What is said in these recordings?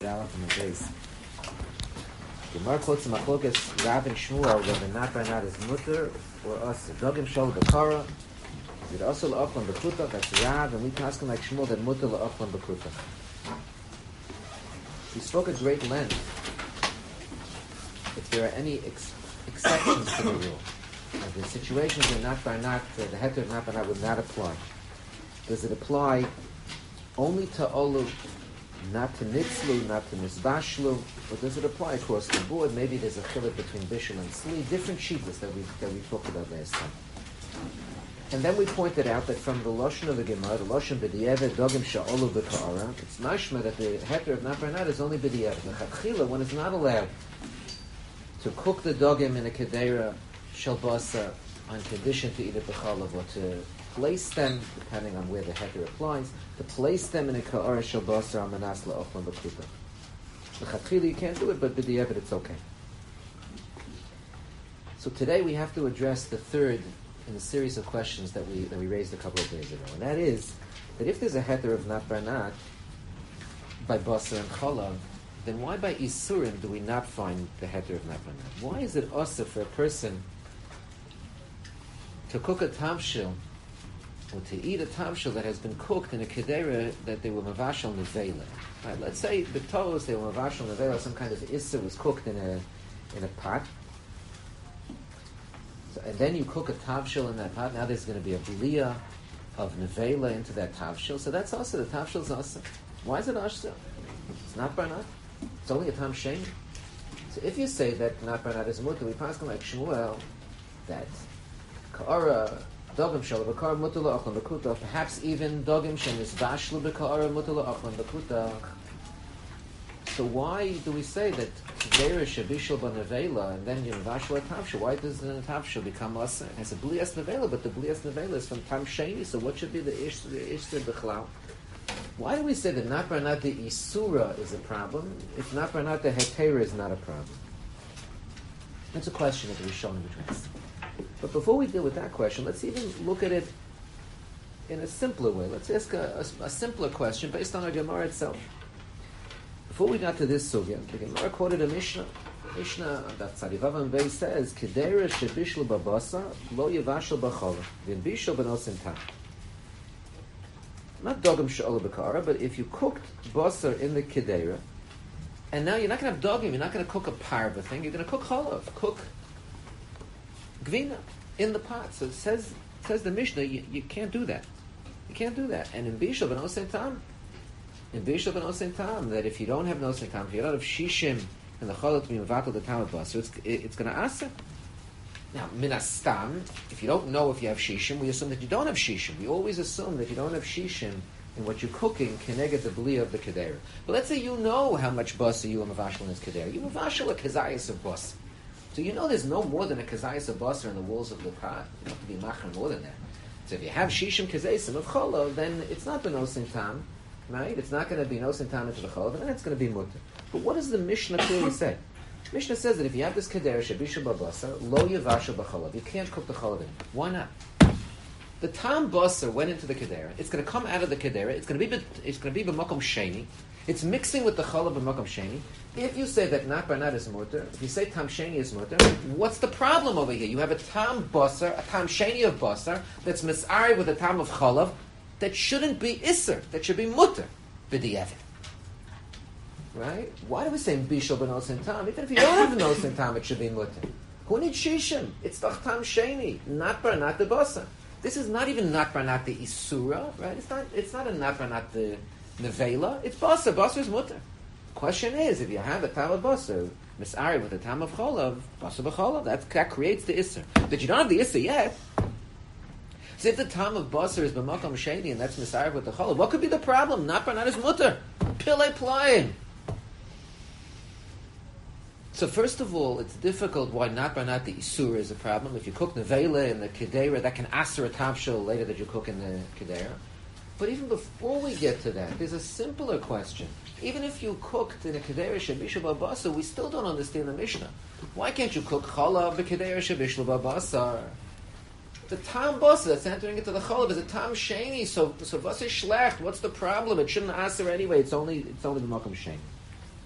Daleth and the base. Gemara quotes Machlokas Rav and Shmuel whether not by not is mutter or us. Dogim shol b'kara. Is it also la'achlan b'kuta? That's Rav, and we tasking like Shmuel that mutter la'achlan b'kuta. We spoke at great length if there are any exceptions to the rule. The situations where not by not, the heter of not by not would not apply. Does it apply only to olu, not to nitzlu, not to nisbashlu, or does it apply across the board? Maybe there's a chiluk between bishul and sli, different shittas that we talked about last time. And then we pointed out that from the lashon of the Gemara, the lashon b'di'evet dogim sha'olu b'ka'ara, it's mashma that the heter of not by not is only b'di'evet. The chatchila, one is not allowed to cook the dogim in a kedera shel basa on condition to eat it b'chalav, or to place them, depending on where the heter applies, to place them in a ka'ara shel basa on manas la'ochlan b'kuta. The chatchila you can't do it, but b'di'evet it's okay. So today we have to address the third in a series of questions that we raised a couple of days ago, and that is that if there's a heter of not by not by basa and chalav, then why by isurim do we not find the heter of not by not? Why is it also for a person to cook a tamshil or to eat a tamshil that has been cooked in a kedera that they were mavashal nevela? Right, let's say the toes they were mavashal nevela, some kind of isser was cooked in a pot. So, and then you cook a tavshil in that pot. Now there's going to be a bliyah of nevela into that tavshil. So that's also the tavshil is also. Why is it also? It's not barnat. It's only a tam sheni. So if you say that not barnat is mutter, we pass like Shmuel that ka'ara dogim shel b'ka'ara mutter la'achlan b'kuta. Perhaps even dogim shem is bashlu b'ka'ara mutter la'achlan b'kuta. So why do we say that there is shabishal b'nevela and then you vashlu tavshil? Why does the tavshil become asa? It has a blias nevela, but the blias nevela is from tam sheni. So what should be the ishter b'chlal? Why do we say that not barnat the isura is a problem if not barnat the hetera is not a problem? That's a question that the Rishonim addressed. But before we deal with that question, let's even look at it in a simpler way. Let's ask a simpler question based on our Gemara itself. Before we got to this sugya, the Gemara quoted a Mishnah. Mishnah that Tzadivav and Bey says, "Kedera shebishlu babasa lo yevashel b'chola v'bishlu b'nosim tam." Not dogim she'ola b'kara, but if you cooked basar in the kedera, and now you're not going to have dogim, you're not going to cook a parva thing, you're going to cook cholav, cook gvina in the pot. So it says the Mishnah, you can't do that. You can't do that. And in bishul b'nosim tam, that if you don't have nosim tam, if you don't have shishim and the cholav to be mevatel the tam of basar, it's going to ask. Now, minastam, if you don't know if you have shishim, we assume that you don't have shishim. We always assume that you don't have shishim in what you're cooking can negate the bliya of the kedera. But let's say you know how much basa you are mavashal in this kedera. You mavashal a kazayas of basa. So you know there's no more than a kazayas of basa in the walls of the pot. You don't have to be machar more than that. So if you have shishim kazayisim of cholav, then it's not benosim tam, right? It's not going to be nosim tam into the cholav, and then it's going to be mutter. But what does the Mishnah clearly say? Mishnah says that if you have this kedera shabisha babasa lo yevasha b'chalav, you can't cook the chalav in. Why not? The tam basar went into the kedera. It's going to come out of the kedera. It's going to be b'makom sheni. It's mixing with the chalav b'makom sheni. If you say that not barnat is mutter, if you say tam sheni is mutter, what's the problem over here? You have a tam basar, a tam sheni of basar that's misari with a tam of chalav that shouldn't be iser. That should be mutter b'di'evet. Right? Why do we say bishul b'nosim tam? Even if you don't have nosim tam, it should be mutter. Who needs shishim? It's the tam sheni, not barnat the basa. This is not even not barnat the isura, right? It's not a not barnat the nevela. It's basa. Basa is mutter. Question is, if you have a tam of basa, misari with a tam of cholav, basa b'cholav, that creates the isser. But you don't have the isser yet. So if the tam of basa is b'makom sheni and that's misari with the cholav, what could be the problem? Not barnat is mutter. Pillay playing. So first of all, it's difficult why not barnat the isura is a problem. If you cook nevela in the kedera, that can aser a tavshil later that you cook in the kedera. But even before we get to that, there's a simpler question. Even if you cooked in a kedera shabishlu babasa, we still don't understand the Mishnah. Why can't you cook chalav b'kedera shabishlu babasa? The tam basa that's entering into the chalav is a tam sheni. So basa shlecht. What's the problem? It shouldn't aser anyway. It's only the makom sheni.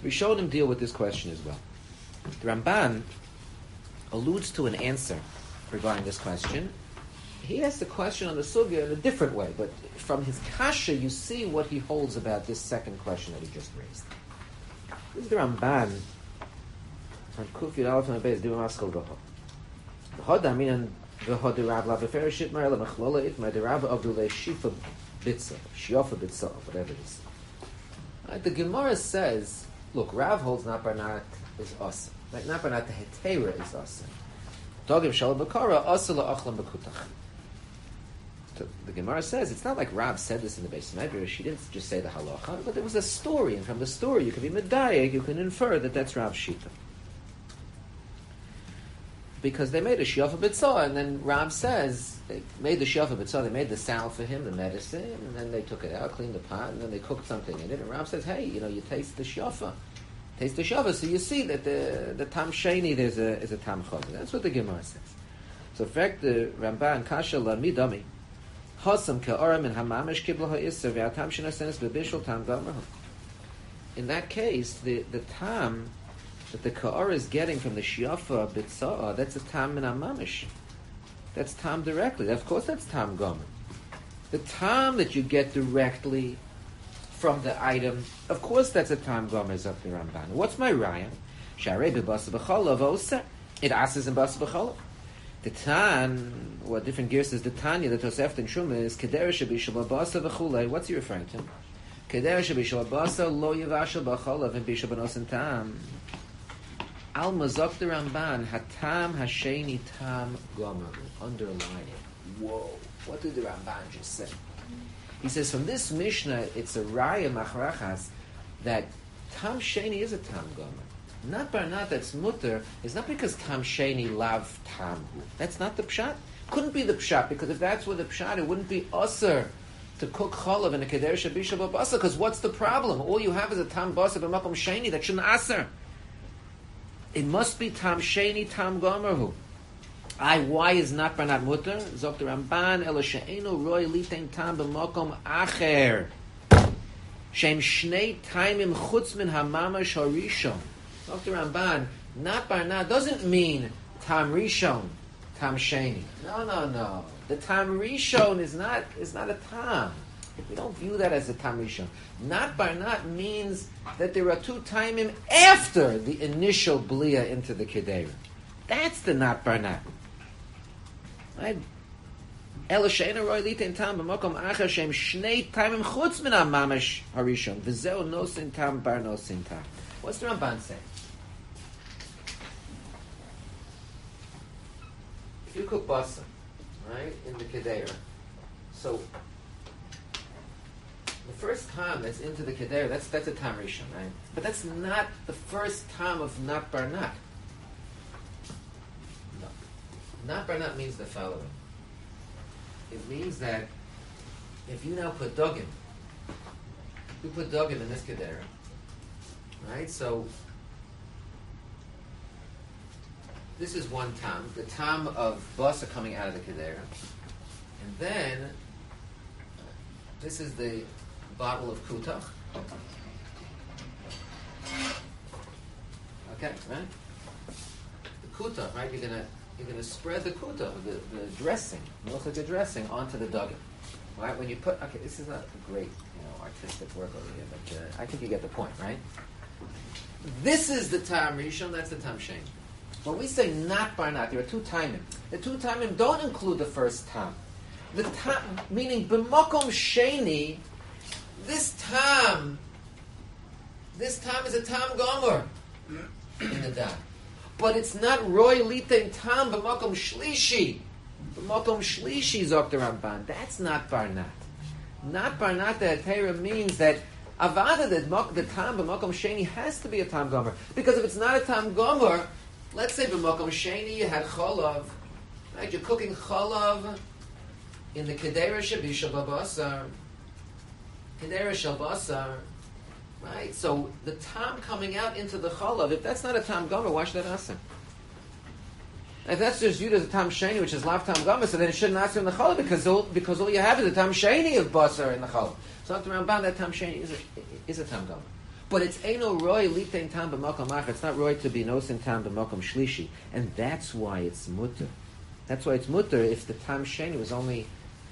Rishonim deal with this question as well. The Ramban alludes to an answer regarding this question. He asks the question on the sugya in a different way, but from his kasha, you see what he holds about this second question that he just raised. This is the Ramban on Kufiyat Aleph and Beis Divrei Maskal Gaho. V'hoda minan v'hoda Rav la v'fereshit ma'ela mechlola it ma'de Rav Abdullah Shifa Bitza, Shiofa Bitza, whatever it is. The Gemara says, look, Rav holds not barnat is awesome. Like not barnat the hetera is awesome. Dogim shalom b'kara asa la'achlam b'kutach. The Gemara says it's not like Rav said this in the Beis Medrash. She didn't just say the halacha, but there was a story, and from the story you can be medayek. You can infer that that's Rav's shita. Because they made a shiafa b'tzah, and then Rav says they made the shiafa b'tzah. They made the salve for him, the medicine, and then they took it out, cleaned the pot, and then they cooked something in it. And Rav says, "Hey, you taste the shiafa, so you see that the tam sheni is a tam chazir." That's what the Gemara says. So, in fact, the Ramban kasha la midami. In that case, the tam that the ka'ar is getting from the shiafa b'tza'ah, that's a tam min hamamish. That's tam directly. Of course, that's tam gomer. The tam that you get directly from the item, of course, that's a tam gomer. Is up the Ramban. What's my raya? Sharei b'basa b'cholav oser. It asks in basa b'cholav. The Tan, what different gears is the Tanya, the Tosefta and Shuma is Kedera Shabi Shalabasa v'chulei. What's he referring to? Kedera Shabi Shalabasa lo yivashal b'cholav and bishabanos and tam. Al mazok the Ramban hatam hasheni tam gomer. Underline it. Whoa! What did the Ramban just say? He says from this Mishnah, it's a raya machrachas that tam sheni is a tam gomer. Not barnat that's mutter is not because tam sheni lav tam. That's not the pshat. Couldn't be the pshat, because if that's what the pshat, it wouldn't be usher to cook chalav in a keder shabisha b'basa. Because what's the problem? All you have is a tam basa b'makom sheni that shouldn't aser. It must be tam sheni tam gomerhu. Why is not barnat mutter? Zok the Ramban ela she'enu roy litein tam b'makom acher. Shem shnei taimim chutz min hamamash harishon. Dr. Ramban, not barna doesn't mean tam rishon, tam sheni. No. The tam rishon is not a tam. We don't view that as a tam rishon. Not barna means that there are two timim after the initial blia into the kedera. That's the not barna. Right? Ela she'ena roy litin tam b'makom acher shem shnei taimim chutz min hamamash harishon v'zeu nosin tam bar nosin tam. What's the Ramban saying? If you cook basa, right, in the kedera, so the first tam that's into the kedera, that's a tam rishon, right? But that's not the first tam of not barnat. No. Not barnat means the following. It means that if you now put dogim, in this kedera, right? So this is one tam, the tam of basa coming out of the kedera, and then this is the bottle of kutach. Okay, right? The kutach, right? You're gonna spread the kutach, the dressing, it looks like a dressing, onto the duggan, right? When you put, okay, this is not a great artistic work over here, but I think you get the point, right? This is the tam rishon, that's the tam sheni. When we say not barnat, there are two timim. The two timim don't include the first tam. The tam, meaning b'makom sheni, this tam is a tam gomer in the dam. But it's not roy litein tam b'makom shlishi. B'makom shlishi zok the Ramban. That's not barnat. Not barnat, the Torah means that avada, the tam b'makom sheni has to be a tam gomer. Because if it's not a tam gomer, let's say b'makom sheni you had cholav, right? You're cooking cholav in the kedera shabisha babasar, kedera shabasar, right? So the tam coming out into the cholav, if that's not a tam gomer, why should that ask? If that's just viewed as a tam sheni, which is lav tam gomer, so then it shouldn't ask in the challah because all you have is a tam sheni of basar in the challah. So Dr. Ramban, that tam sheni is a tam gomer. But it's Eino Roy Litein Tam B'Makom Acher. It's not Roy to be Nosin Tam B'Makom Shlishi. And that's why it's Mutter. That's why it's Mutter if the Tam Sheni was only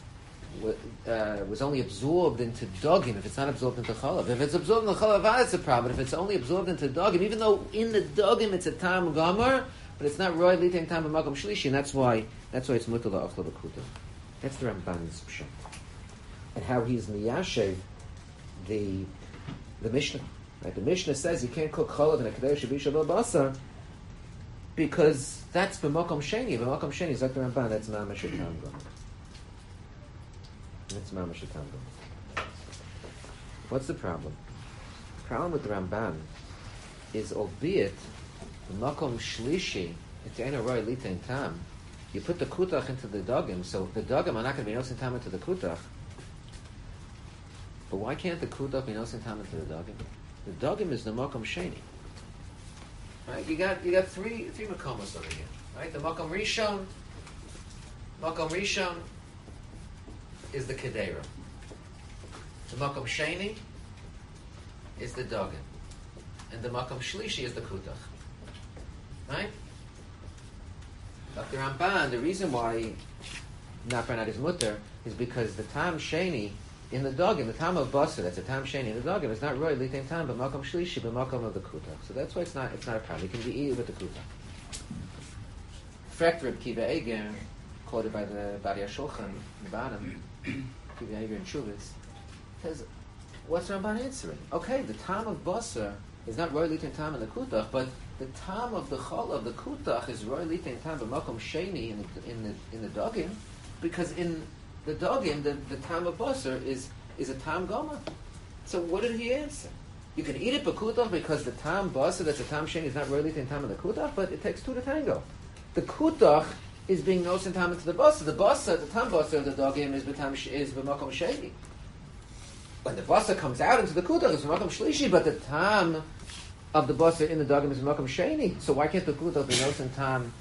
absorbed into Dogim, if it's not absorbed into Chalav. If it's absorbed into Chalav, it's a problem. If it's only absorbed into Dogim, even though in the Dogim it's a Tam Gomer, but it's not Roy Litein Tam B'Makom Shlishi, and that's why it's Mutter La'achla B'Kuta. That's the Ramban's Pshat. And how he's Miyashev the Mishnah. Right? The Mishnah says you can't cook Chalav in a Kedei Shabisha Basar because that's B'Makom Sheni. B'Makom Sheni is like the Ramban. That's Mamash Tam Gomer. That's Mamash Tam Gomer. What's the problem? The problem with the Ramban is, albeit the Makom Shlishi, it's Eino Roy Litein Tam, you put the Kutach into the Dogim, so the Dogim are not going to be Nosin Tam into the Kutach. But why can't the Kutach be Nosin Tam into the Dogim? The Dogim is the Makom Sheni. Right? You got three Makomos over here. Right? The Makom Rishon is the Kedera. The Makom Sheni is the Dogim. And the Makom Shlishi is the Kutach. Right? Dr. Ramban, the reason why Naparnat is Mutter is because the Tam Sheni in the Dogim, the Tam of Basar, that's a Tam Sheni in the Dogim, it's not Roy Litein Tam, but Makom Shlishi, but Makom of the Kutach. So that's why it's not a problem. It can be eaten with the Kutach. Frekt Reb Kiva Eger, quoted by the Bari HaShulchan, the bottom, Kiva Eger and Chuvitz, says, what's Ramban answering? Okay, the Tam of Basar is not Roy Litein Tam in the Kutach, but the Tam of the Chol of the Kutach is Roy Litein Tam, but Makom Sheni in the Dogim, because in the Dogim, the Tam of Basar is a Tam Gomer. So what did he answer? You can eat it b'Kutach because the Tam Basar, that's a Tam Sheni, is not Roy Litein Tam in the Kutach, but it takes two to tango. The Kutach is being Nosin Tam into the Basar. The Basar, the Tam Basar of the Dogim is b'Makom Sheni. When the Basar comes out into the Kutach, it's b'Makom Shlishi, but the Tam of the Basar in the Dogim is b'Makom Sheni. So why can't the Kutach be Nosin Tam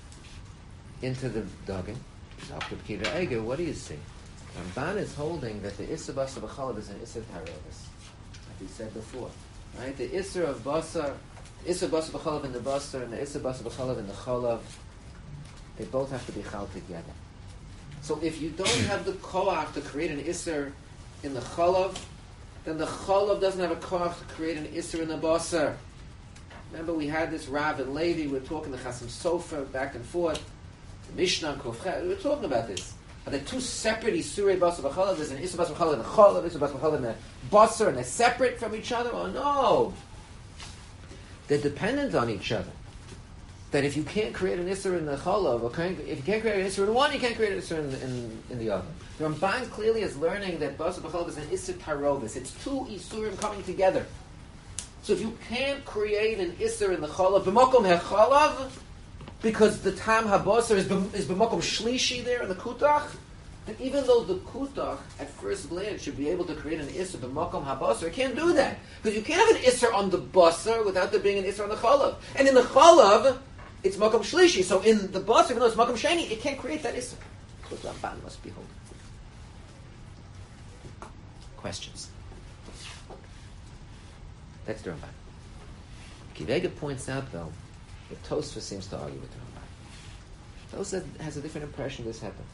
into the Dogim? Dr. Kiva Eger, what do you see? Ramban is holding that the Issa Basar B'Chalav is an Issa Tarovis, like we said before. Right? The Issa of Basar, the Issa Basar B'Chalav in the Basar and the Issa Basar B'Chalav in the Chalav, they both have to be chal together. So if you don't have the koach to create an Isser in the Chalav, then the Chalav doesn't have a koach to create an Isser in the Basar. Remember we had this Rav and Levi, we were talking the Chasam Sofer back and forth, the Mishnah and Kofchet, we were talking about this. Are there two separate Isurei Basar B'Chalav? There's an Isur Basar B'Chalav in the Chalav, Isur Basar B'Chalav in the Basar, and they're separate from each other? Oh no! They're dependent on each other. That if you can't create an Isser in the Chalav, or if you can't create an Isser in one, you can't create an Isser in the other. The Ramban clearly is learning that Basar B'Chalav is an Isser Tarovis. It's two Isurim coming together. So if you can't create an Isser in the Chalav, B'Makom HaChalav, because the Tam HaBasar is B'Makom Shlishi there in the Kutach, then even though the Kutach, at first glance, should be able to create an Isser B'Makom HaBasar, it can't do that. Because you can't have an Isser on the Basar without there being an Isser on the Chalav. And in the Chalav, it's Makom Shlishi, so in the Basar, even though it's Makom Sheni, it can't create that Isser. So Ramban must be holding. Questions? That's the Ramban. Kiva Eger points out, though, that Tosfos seems to argue with the Ramban. Tosfos has a different impression this happened.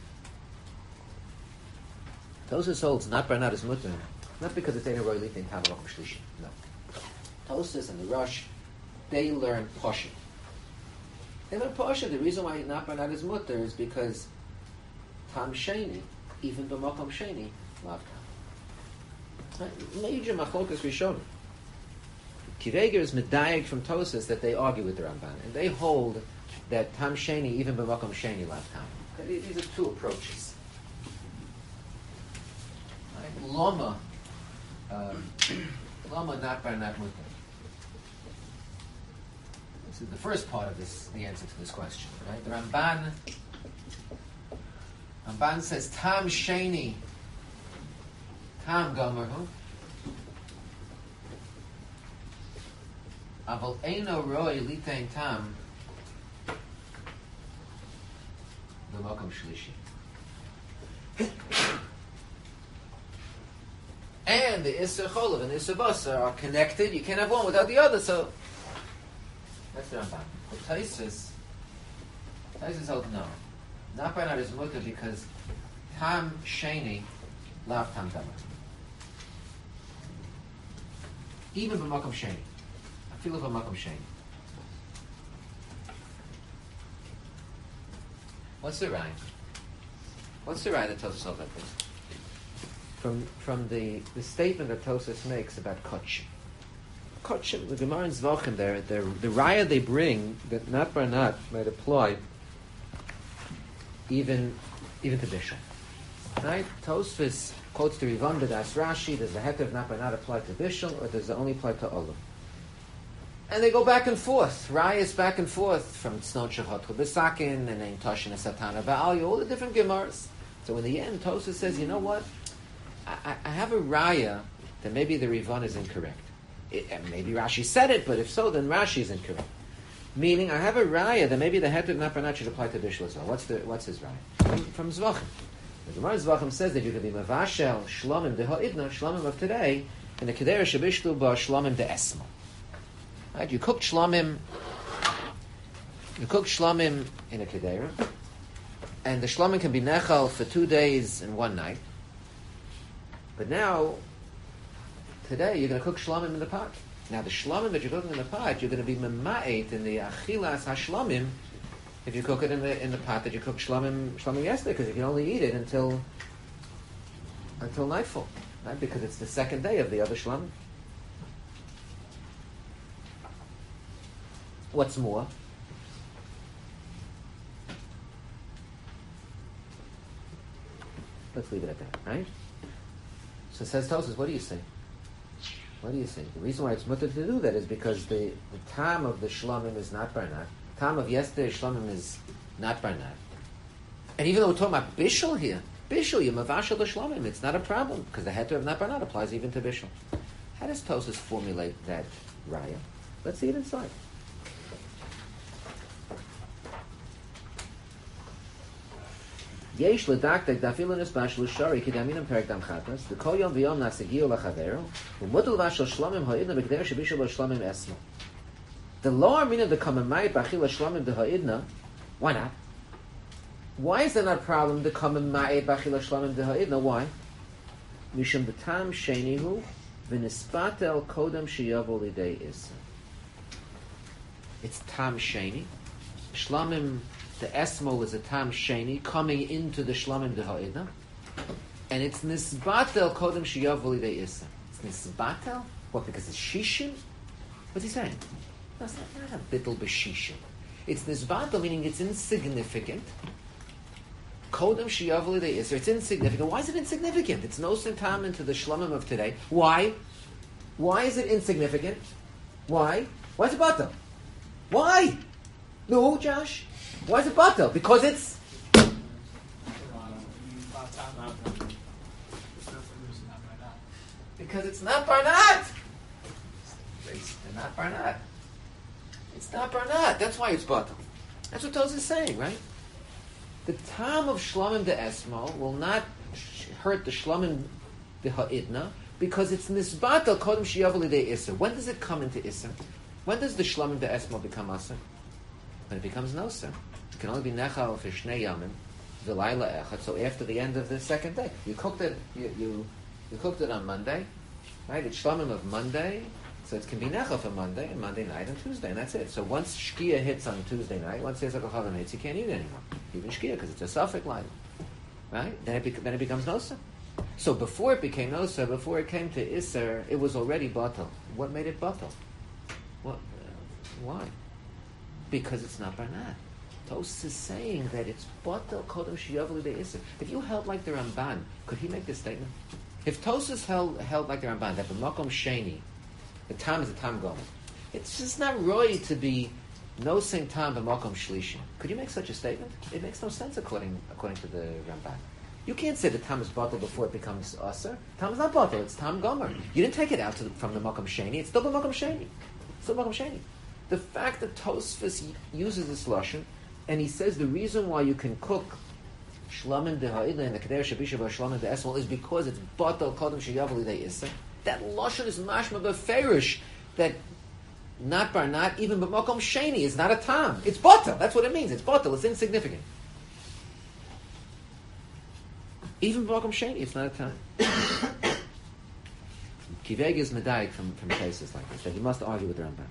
Tosfos holds not Barnat is Mutter, not because it's Eino Roy Litein Tam Makom Shlishi. No. Tosfos and the Rosh, they learn Pashut. They learn Pashut. The reason why not Barnat is Mutter is because Tam Sheni, even B'Makom Sheni, Lav Tam. Major Machlokas Rishonim. Kiva Eger is medayek from Tosfos that they argue with the Ramban, and they hold that Tam Sheni, even B'Makom Sheni, Lav Tam. Okay, these are two approaches. Right? Lama not Barnat Mutter. This is the first part of this, the answer to this question. Right? The Ramban says Tam Sheni, Tam Gomer, Aval Eino Roy Litein Tam B'Makom Shlishi. And the Isser Cholav and the Isser Basar are connected. You can't have one without the other, so that's the Rambam. But Taisus holds no. Not by not is mutter because Tam Sheni lav Tam Davar. Even b'makom Sheni. I feel like b'makom Sheni. What's the rhyme? What's the rhyme that Tosas holds like this? From the statement that Tosas makes about Kotchim. Kotchim, the Gemara in Zvachim there, the raya they bring that not bar not might apply even to Bishul. Right? Tosfos quotes the Rivan B'das Rashi. Does the heter of not bar not apply to Bishul, or does it only apply to Olav? And they go back and forth. Rayas back and forth from Tznon Shechatchu B'Sakin and then Toshin and Satana Ba'alya, all the different Gemaras. So in the end, Tosfos says, you know what? I have a raya that maybe the Rivan is incorrect. Maybe Rashi said it, but if so, then Rashi is incorrect. Meaning, I have a raya that maybe the heter of not bar not should apply to Bishul as well. What's his raya? From Zvachim. The Gemara Zvachim says that you could be mavashel shlomim de ha'idna, shlomim of today, and the kedera shabishtu ba shlomim de esma. Right? You cook shlomim in a kedera, and the shlomim can be nechal for 2 days and 1 night. But now, today, you're going to cook shlomim in the pot. Now, the shlomim that you're cooking in the pot, you're going to be mema'et in the achilas hashlomim if you cook it in the pot that you cooked shlomim yesterday, because you can only eat it until nightfall, right? Because it's the second day of the other shlomim. What's more? Let's leave it at that, right? So says Tosfos, what do you say? What do you say? The reason why it's mutter to do that is because the time of the shlomim is not bar not. Time of yesterday's shlomim is not bar not. And even though we're talking about bishul here, bishul, you mavashel the shlomim, it's not a problem because the heter of not bar not applies even to bishul. How does Tosfos formulate that raya? Let's see it inside. Yesh ledaktek dafilin esbash l'shari kidaminam perek dam chatas v'kol yom v'yom nasegiu l'chavero u'mutal vashel shlomim ha'idna b'keder shebishul l'shlomim esma. The lower meaning of the common mayit b'achil l'shlomim d'ha'idna, why not? Why is there not a problem the common mayit b'achil l'shlomim d'ha'idna? Why? Mishum b'tam shenihu v'nispatel kodem sheyavo lidei isa. It's tam sheni. Shlomim, the esmol is a tam sheni coming into the shlomim deha'idna, and it's nisbatel kodem sheyavo lidei isa. It's nisbatel. What? Because it's shishim. What's he saying? No, it's not a bittul b'shishim. It's nisbatel, meaning it's insignificant. Kodem sheyavo lidei isa. It's insignificant. Why is it insignificant? It's no tam into the shlomim of today. Why? Why is it insignificant? Why? Why is it batel? Why? No, Josh. Why is it batel? Because it's not barnat. It's not barnat. It's not barnat. That's why it's batel. That's what Tosfos is saying, right? The time of shlomim de esmo will not hurt the shlomim de ha'idna because it's nisbatel kodem sheyavo lidei iser. When does it come into iser? When does the shlomim de esmo become aser? When it becomes noser. It can only be nechal for shnei yamim, v'layla echad. So after the end of the second day, you cooked it. You cooked it on Monday, right? It's shlomim of Monday, so it can be nechal for Monday and Monday night and Tuesday, and that's it. So once shkia hits on Tuesday night, once there's a kochavam hits, you can't eat it anymore, even shkia, because it's a suffix line, right? Then it becomes noser. So before it became noser, before it came to iser, it was already batel. What made it batel? What? Why? Because it's not barnat. Tosfos is saying that it's batel kodem sheyavo lidei iser. If you held like the Ramban, could he make this statement? If Tosfos held like the Ramban, that b'makom sheni, the tam is a tam gomer, it's just not roy to be no same tam b'makom shlishi. Could you make such a statement? It makes no sense according to the Ramban. You can't say the tam is batel before it becomes aser. Tam is not batel; it's tam gomer. You didn't take it out from the makom sheni. It's still b'makom sheni. Still makom sheni. The fact that Tosfos uses this lashon, and he says the reason why you can cook Shlamim deha'idla and the Kedera Shabisha Shlamim de'esmol is because it's batal kodem sheyavli de'issa. That lashon is mashma beferish that not bar not even b'makom sheni is not a tam. It's batal. That's what it means. It's batal. It's insignificant. Even b'makom sheni, it's not a tam. Kiveg is medayik from cases like this that you must argue with the Ramban.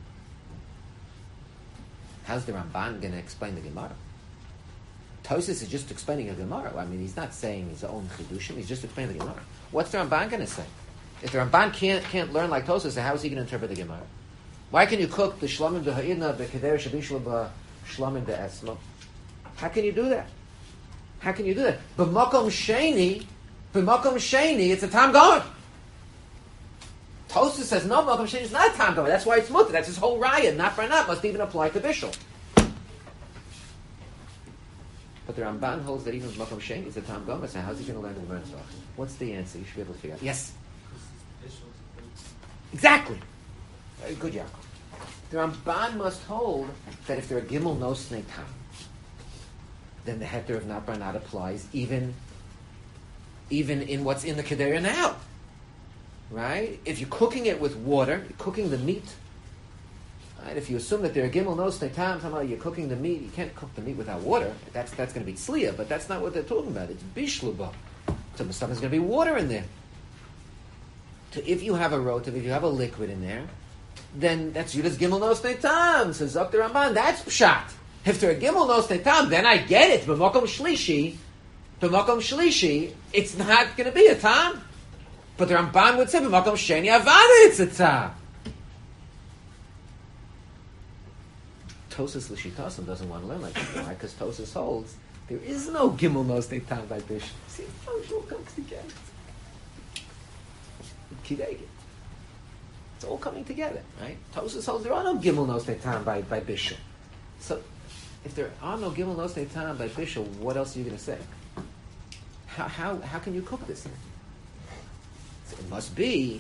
How's the Ramban going to explain the Gemara? Tosfos is just explaining a Gemara. I mean, he's not saying his own chidushim. He's just explaining the Gemara. What's the Ramban going to say? If the Ramban can't learn like Tosfos, how is he going to interpret the Gemara? Why can you cook the shlamim deha'idna b'keder shabishla b'shlamim de'esmo? How can you do that? How can you do that? B'makom sheni, it's a tam gomer. Tosfos says no, makom sheni is not a tam gomer. That's why it's mutter. That's his whole raya. Not for not must even apply to bishul. But the Ramban holds that even makom sheni is a tam gomer. So how's he going to learn the Gemara? What's the answer? You should be able to figure out. Yes. Exactly. Very good, Yaakov. The Ramban must hold that if there are gimel no snei tam, then the heter of not bar not applies even in what's in the kedera now. Right? If you're cooking it with water, you're cooking the meat. Right? If you assume that there are gimel no snei tam, somehow you're cooking the meat. You can't cook the meat without water. That's going to be tzliya, but that's not what they're talking about. It's bishluba. So there's going to be water in there. So if you have a rotav, if you have a liquid in there, then that's Yudas Gimel Nos Tam. Says up the Ramban, that's pshat. If there are Gimel Nos Tam, then I get it. B'makom shlishi, it's not going to be a tam. But the Ramban would say b'makom sheni avada, it's a tam. Tosfos L'shitasim doesn't want to learn like that. Why? Because Tosfos holds there is no Gimel Nos Tam by Bishul. See, it all comes together. It's all coming together, right? Tosfos holds there are no gimel nos tam by bishul. So, if there are no gimel nos tam by bishul, what else are you going to say? How can you cook this thing? So it must be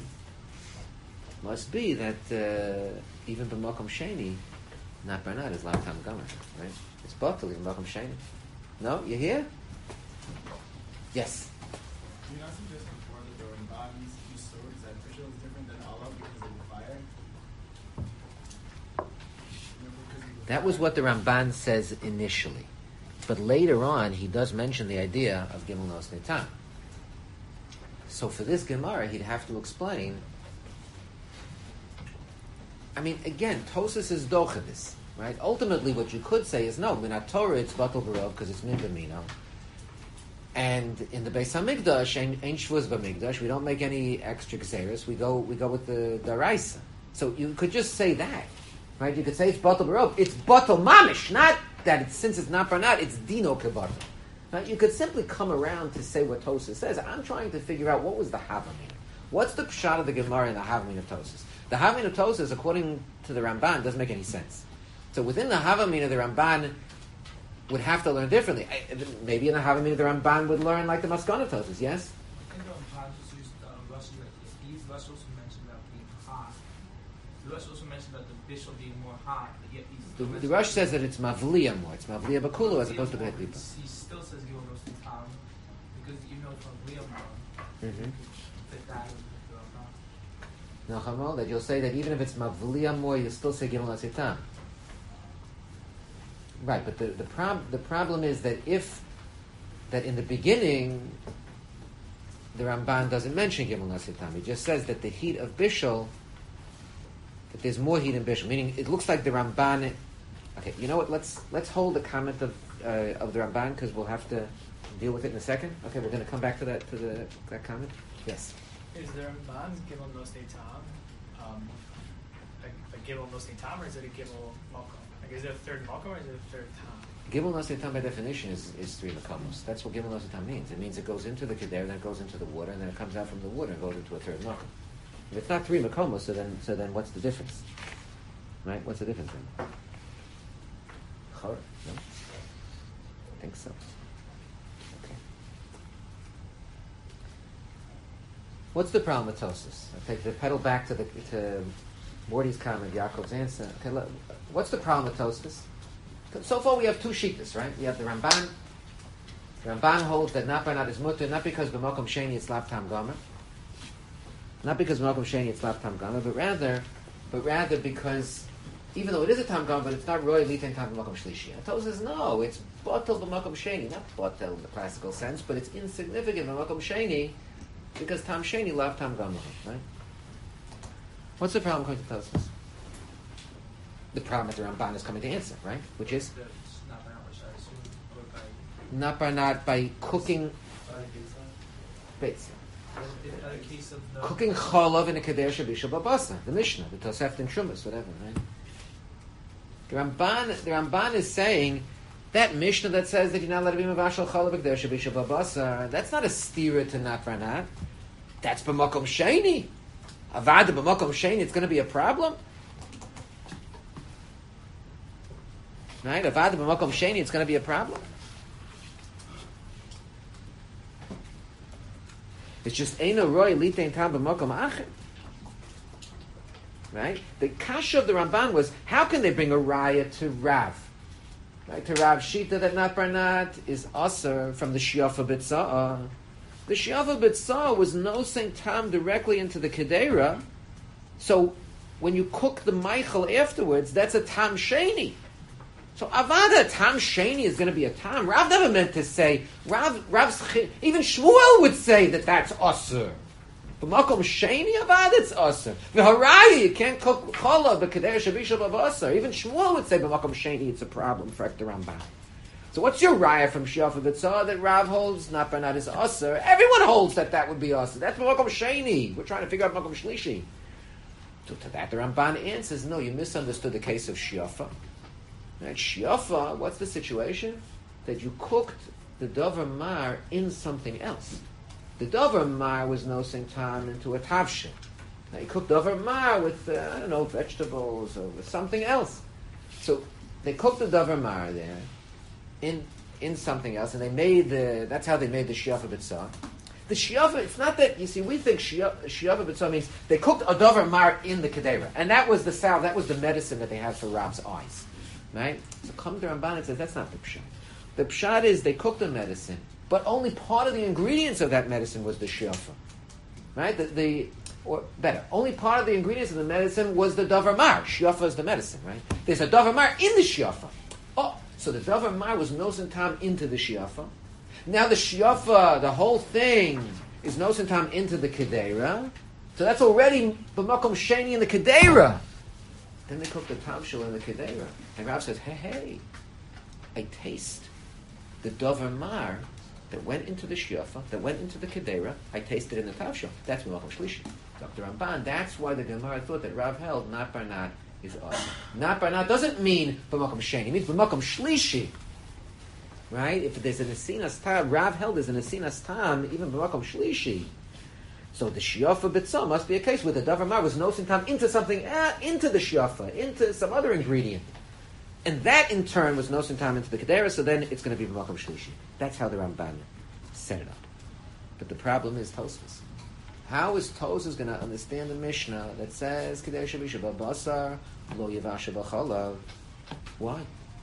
that even b'makom sheni, not bar not is lav tam gomer, right? It's batal even b'makom sheni. No, you hear? Yes. You not suggest before that the Ramban's use swords that bishul is different than Allah because of the fire? That was what the Ramban says initially. But later on, he does mention the idea of Gimel Nos Tam. So for this Gemara, he'd have to explain. I mean, again, Tosfos is docha this, right? Ultimately, what you could say is, no, Minat Torah, it's Batal Barov because it's Min B'mino. And in the Beis Hamikdash, ain't shvuz b'mikdash. We don't make any extra gzeros. We go with the daraisa. So you could just say that, right? You could say it's batal barov. It's batal mamish, not that since it's not barnat, it's dino kebatal. Right? You could simply come around to say what Tosfos says. I'm trying to figure out what was the havamin. What's the pshat of the Gemara and the havamin of Tosfos? The havamin of Tosfos, according to the Ramban, doesn't make any sense. So within the havamin of the Ramban, would have to learn differently. Maybe in the Havamin, the Ramban would learn like the Maskana Tosfos, yes? I think the Ramban just used Rashi, these vessels who mentioned about being hot. The Rashi also mentioned about the bishul being more hot, but yet the Rush says that it's Mavliya more. It's Mavliya Bakulu as opposed to Bet Lipa. He still says Gil Rosti Tam, because you know from Mavliya more. Fit that with the Ramban. No, Hamal, that you'll say that even if it's Mavliya more, you'll still say Gimel Asitam. Right, but the problem is that that in the beginning the Ramban doesn't mention Gimel Nasitam. He just says that the heat of Bishul, that there's more heat in Bishul. Meaning, it looks like the Ramban. Okay, you know what? Let's hold the comment of the Ramban because we'll have to deal with it in a second. Okay, we're going to come back to that comment. Yes. Is the Ramban's Gimel Nosnei Tam a Gimel Nosnei Tam, or is it a Gimel Malkom? Like, is it a third Malkom or is it a third Tam? Gimel Nosnei Tam by definition is 3 Makamos. That's what Gimel Nosnei Tam means. It means it goes into the Keder, then it goes into the water, and then it comes out from the water and goes into a third Makom. If it's not 3 Makamos, so then what's the difference? Right? What's the difference then? Chor? No? I think so. Okay. What's the problem with Tosfos? I take the pedal back to Morty's comment, Yaakov's answer. Okay, what's the problem with Tosfos? So far we have two shittas, right? We have the Ramban Ramban holds that not barnat is mutter, not because b'makom sheni it's lav tam gomer, not because b'makom sheni it's lav tam gomer, but rather because even though it is a tam gomer, but it's not roy litain tam b'makom shlishi. And Tosfos says no, it's botel b'makom sheni, not botel in the classical sense, but it's insignificant b'makom sheni because tam sheni lav tam gomer, right? What's the problem according to Tosfos? The problem that the Ramban is coming to answer, right? Which is It's not barnat, which I assume, or by not barnat by cooking beitza. in a case of no Cooking cholav in a kader shabisha babasa, the Mishnah, the Tosefta and Shumas, whatever, right? The Ramban is saying that Mishnah that says that you're not allowed to be mavashal cholav kader shabisha babasa, that's not a stira to not barnat. That's b'makom sheni. Avada b'makom sheni, it's going to be a problem. Right? Avada b'makom sheni, it's going to be a problem. It's just eino roy litein tam b'makom acher. Right? The kasha of the Ramban was, how can they bring a raya to Rav? Right? To Rav Shita that not barnat is aser from the shiafa b'tza'ah. The shiafa b'tza'ah was nosing tam directly into the kedera, so when you cook the meichel afterwards, that's a tam sheni. So avada tam sheni is going to be a tam. Rav never meant to say. Even Shmuel would say that that's aser. But makom sheni avada it's aser. V'haraya you can't cook cholov b'kedei shabisha b'aser. Even Shmuel would say b'makom sheni it's a problem for the Ramban. So what's your raya from Shiafa B'tzah that Rav holds not barnat is aser? Everyone holds that would be aser. That's b'makom sheni. We're trying to figure out b'makom shlishi. So to that the Ramban answers, no, you misunderstood the case of Shiafa. Right? Shiafa, what's the situation? That you cooked the davar mar in something else. The davar mar was nosing time into a tavshin. Now you cooked davar mar with, vegetables or with something else. So they cooked the davar mar there in something else, and that's how they made the shiafa b'tzah. The shiafa, it's not that, you see, we think shiafa b'tzah means they cooked a davar mar in the kedera, and that was the salve, that was the medicine that they had for Rab's eyes. Right? So come to Ramban and says that's not the pshat. The pshat is they cooked the medicine, but only part of the ingredients of that medicine was the shiafa. Right? Or better, only part of the ingredients of the medicine was the davar mar. Shiafa is the medicine, right? There's a davar mar in the shiafa. Oh, so the davar mar was nosen tam into the shiafa. Now the shiafa, the whole thing, is nosen tam into the kedera. So that's already b'makom sheni in the kedera. Then they cook the tamshil in the kedera. And Rav says, hey, I taste the davar mar that went into the shiafa, that went into the kedera, I tasted in the tamshil. That's b'makom shlishi. Dr. Ramban, that's why the Gemara thought that Rav held not barnat is awesome. Not barnat doesn't mean b'makom sheni, it means b'makom shlishi. Right? If there's an asinas tam, Rav held there's an asinas tam, even b'makom shlishi. So the shiafa b'tzah must be a case where the davar mar was nosin tam into something, into the shiafa, into some other ingredient. And that in turn was nosin tam into the kedera, so then it's going to be b'makom shlishi. That's how the Ramban set it up. But the problem is Tosfos. How is Tosfos going to understand the Mishnah that says kedera shabisha b'basar lo yivasha b'chalav? Why?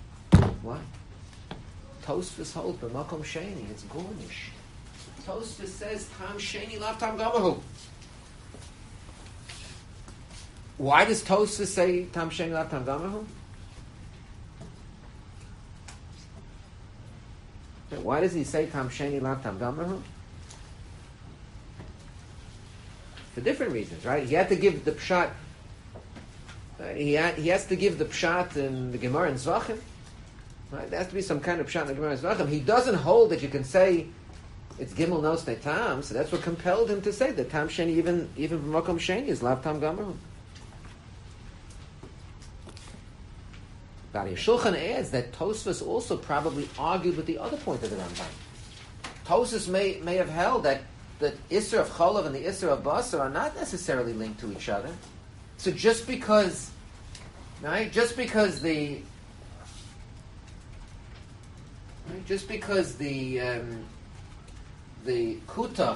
Tosfos holds b'makom sheni. It's gornish. Tosfos says tam sheni lav tam gamahu. Why does Tosfos say tam sheni lav tam gamahu? Why does he say tam sheni lav tam gamahu? For different reasons, right? He had to give the pshat. He has to give the pshat in the Gemara in Zvachim. Right? There has to be some kind of pshat in the Gemara in Zvachim. He doesn't hold that you can say it's Gimel Nosnei Tam, so that's what compelled him to say that Tam Sheni, even B'makom Sheni, is Lav Tam Gamahu. Bari Shulchan adds that Tosfos also probably argued with the other point of the Ramban. Tosfos may have held that Isser of Cholav and the Isser of Basar are not necessarily linked to each other. So just because the Kutach,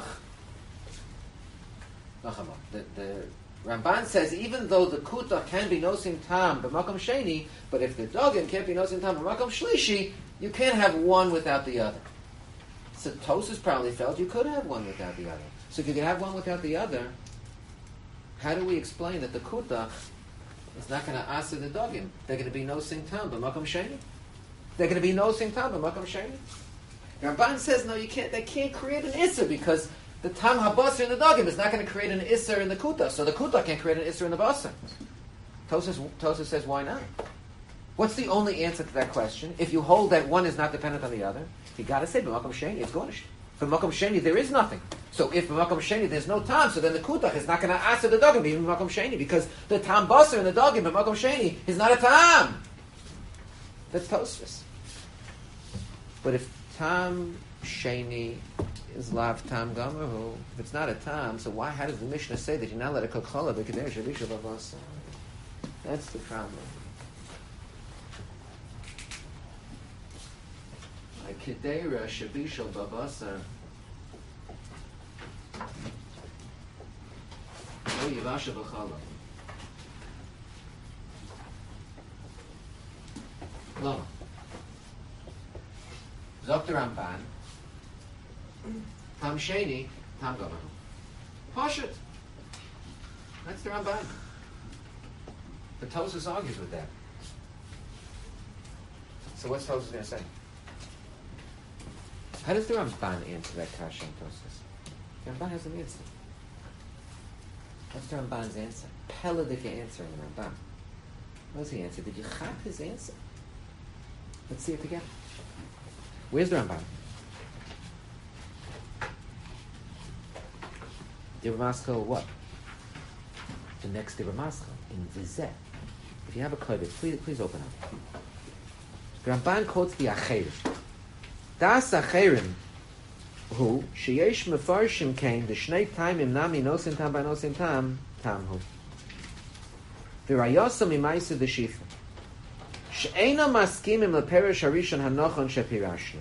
the Ramban says even though the Kutach can be nosim tam b'makom sheni, but if the Dogin can't be nosim tam b'makom shlishi, you can't have one without the other. So Tosas probably felt you could have one without the other. So if you can have one without the other, how do we explain that the Kutach is not going to asa the dogim? They're going to be no sing tam b'makom sheni. They're going to be no sing tam b'makom sheni. Ramban says no, you can't. They can't create an isser because the tam habasar in the dogim is not going to create an isser in the Kutach. So the Kutach can't create an isser in the basar. Tosas says why not? What's the only answer to that question? If you hold that one is not dependent on the other, you got to say b'makom sheni it's gornish. For b'makom sheni there is nothing. So if b'makom sheni there's no tam, so then the kutach is not going to answer the dogim even b'makom sheni because the tam basar in the dogim b'makom sheni is not a tam. That's Tosfos. But if tam sheni is lav tam gamahu, if it's not a tam, so why? How does the Mishnah say that you're not allowed to cook challah b'kedei shabisha b'vasa? That's the problem. Kedera shabishal babasar. No yivasha b'chala. Lama. Dr. Ramban. Tam sheni, tam gamahu. Pashut. That's the Ramban. But Tosas argues with that. So what's Tosas going to say? How does the Ramban answer that kasha on Tosas? The Ramban has an answer. What's the Ramban's answer? Pella if you're answering the Ramban. What's the answer? Did you chap his answer? Let's see it together. Where's the Ramban? The Ramaskal what? The next the Ramaskal in Vizet. If you have a kodesh, please open up. The Ramban quotes the Acher. Das Acherim, who sheyesh mefarshim came the shnei taimim nami nosin tam by nosin tam hu. V'rayosam imaisa the shifa. She'ena maskimim leperish harishon hanochon shepirashnu.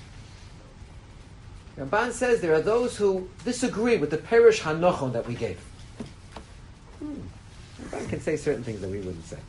Ramban says there are those who disagree with the perish hanochon that we gave. Ramban can say certain things that we wouldn't say.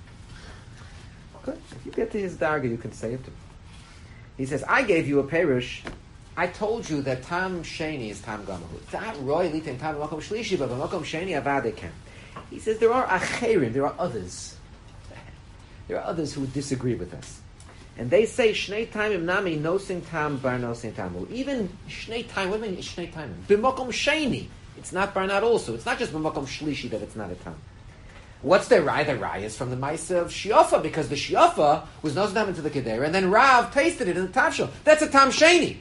Good. If you get to his darga, you can say it to him. He says, I gave you a perush. I told you that tam sheni is tam gamahu. That roy litin tam makom shlishi, but makom sheni avadekem. He says there are acherim, there are others. There are others who disagree with us, and they say shnei taimim nami nosin tam bar nosin tamu. Even shnei taim, what do you mean shnei taimim? B'makom sheni, it's not bar not also. It's not just b'makom shlishi that it's not a tam. What's their raya? The raya is from the Maisa of Shiofa, because the Shiofa was nozdam into the Kedera, and then Rav tasted it in the Tavshel. That's a Tam Sheni.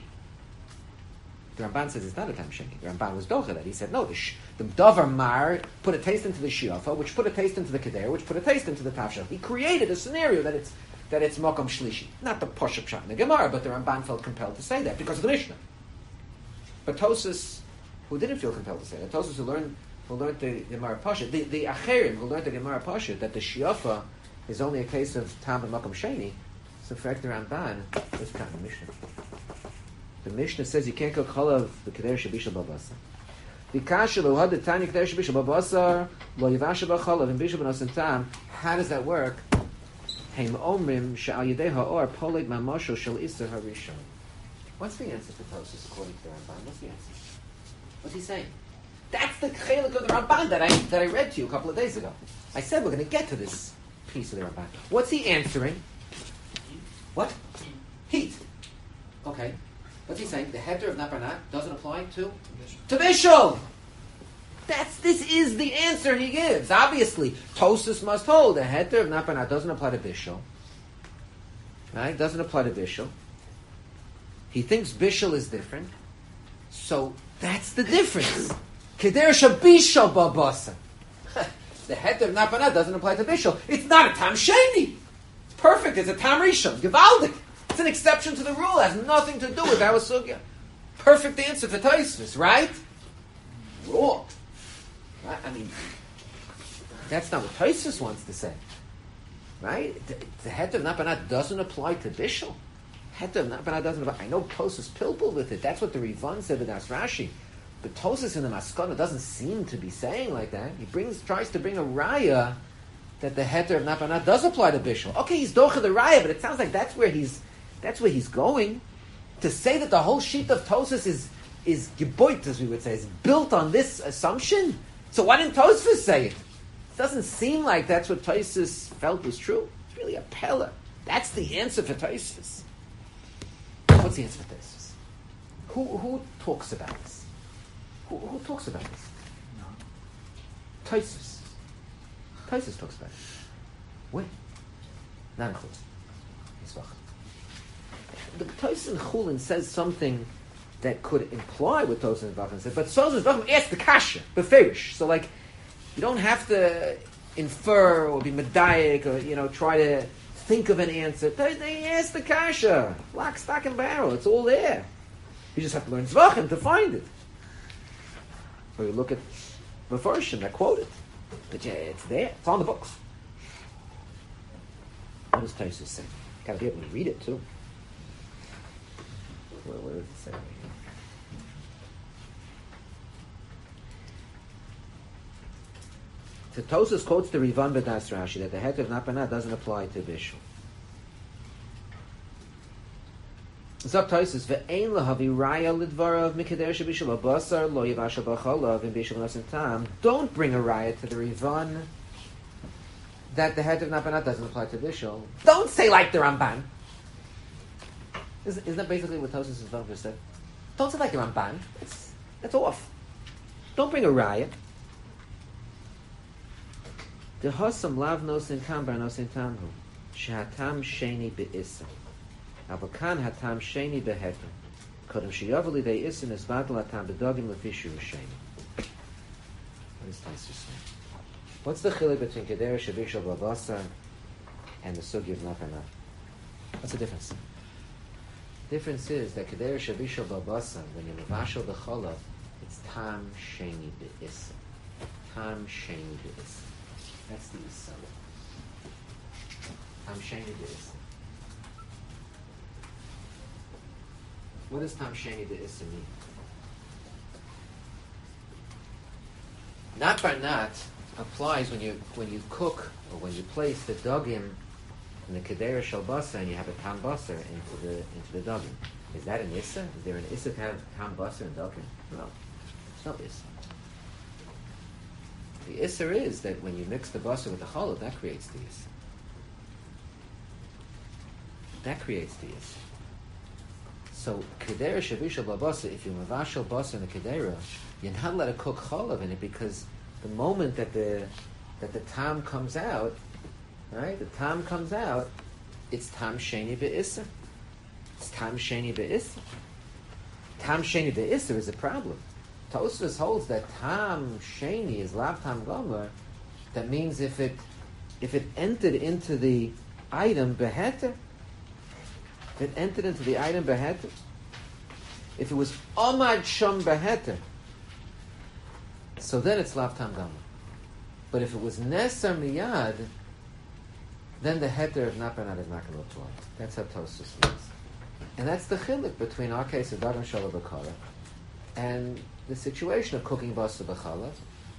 The Ramban says it's not a Tam Sheni. The Ramban was docha that. He said, no, the Dover Mar put a taste into the Shiofa, which put a taste into the Kedera, which put a taste into the Tavshel. He created a scenario that it's Mokom Shlishi. Not the Poshup Shat in the Gemara, but the Ramban felt compelled to say that because of the Mishnah. But Tosas, who didn't feel compelled to say that, Tosas who learned the Gemara Pasha, the Acherim who learned the Gemara Pasha, that the Shiofa is only a case of Tam and Makom Sheni, so in fact the Ramban is kind of Mishnah. The Mishnah says you can't cook chalav the Kedera Shabisha Babasar. Vikasha lo had the Tanya Kedera Shabisha Babasar lo Yivasha Bachalav and Bishop and Tam. How does that work? Heim Omrim Sha'al Yedei Ha'or Poleg Mamosho Shal Isser Harishon. What's the answer to Tosas according to the Ramban? What's the answer? What's he saying? That's the chelik of the Ramban that I read to you a couple of days ago. I said we're going to get to this piece of the Ramban. What's he answering? What? Heat. Okay. What's he saying? The heter of Naparnat doesn't apply to Bishul. This is the answer he gives. Obviously, Tosas must hold the heter of Naparnat doesn't apply to Bishul. Right? Doesn't apply to Bishul. He thinks Bishul is different. So that's the difference. Kedera Shabishal Babasa. The heter of Naparnat doesn't apply to Bishul. It's not a Tam Sheni. It's perfect. It's a Tam Rishon. Givaldik. It's an exception to the rule. It has nothing to do with our sugya. Perfect answer for Tosfos, right? Wrong. Right? I mean, that's not what Tosfos wants to say. Right? The heter of Naparnat doesn't apply to Bishul. Heter of Naparnat doesn't apply. I know Tosfos pilpul with it. That's what the Rivan said with Das Rashi. But Tosas in the Maskana doesn't seem to be saying like that. He tries to bring a raya that the heter of Naparnat does apply to Bishul. Okay, he's docha the raya, but it sounds like that's where he's going. To say that the whole sheet of Tosfos is geboit, as we would say, is built on this assumption. So why didn't Tosfos say it? It doesn't seem like that's what Tosfos felt was true. It's really a pella. That's the answer for Tosfos. What's the answer for Tosfos? Who talks about this? Who talks about this? Tosfos. Tosfos talks about it. Where? Not in Chulin. The Tosfos in Chulin says something that could imply what Tosfos in Zvachim said, but Tosfos in Zvachim asked the kasha, beferish. So, like, you don't have to infer or be medayik or try to think of an answer. They asked the kasha, lock, stock, and barrel. It's all there. You just have to learn Zvachim to find it. Or you look at Mefarshim that quote it. But yeah, it's there. It's on the books. What does Tosfos say? Got to be able to read it too. What does it say right here? So Tosfos quotes the Rivan B'das Rashi that the heter of Napana doesn't apply to Bishul. Zok Tosfos ve'ein lahavi raya lidvarav mikeder shebishul abasar lo yivashal b'chalav in bishul nasin tam. Don't bring a raya to the Rivan that the heter of Napana doesn't apply to Bishul. Don't say like the Ramban. Isn't that basically what Tosfos is just said? Don't say like the Ramban. That's off. Don't bring a raya. The Hasam lav nosin tam bar nosin tamhu shehatam sheni be'isa. Avakan hatam sheni beheter. Kodem sheyavali de isin es badal hatam bedogim lefishu sheni. What is Tosfos saying? What's the chilek between Kedera Shabishal Babasa and the Sugi of Nachana? What's the difference? The difference is that Kedera Shabishal Babasa, when you mavashal the cholav, it's tam sheni be'isa. Tam sheni be'isa. That's the isa. Tam sheni be'isa. What does tam sheni be'isa mean? Not by not applies when you cook or when you place the dugim in the kedera shel basar and you have a tam basar into the dugim. Is that an issa? Is there an issa to have tam basar and dugim? No, it's not issa. The issa is that when you mix the basar with the challah, that creates the issa. That creates the issa. So kedera shavishal babasa, if you mavashal basar in the kedera, you're not allowed to cook chalav in it because the moment that the tam comes out, right? The tam comes out, it's tam sheni be'issa. It's tam sheni be'issa. Tam sheni be'issa is a problem. Tosfos holds that tam sheni is lav tam gomer. That means if it entered into the item beheter, if it was omad sham beheter, so then it's lav tam gomer. But if it was nesar miyad, then the heter of napanad is not going to apply. That's how Tosfos means. And that's the chiluk between our case of dagan shalom b'kara and the situation of cooking basa b'chalav.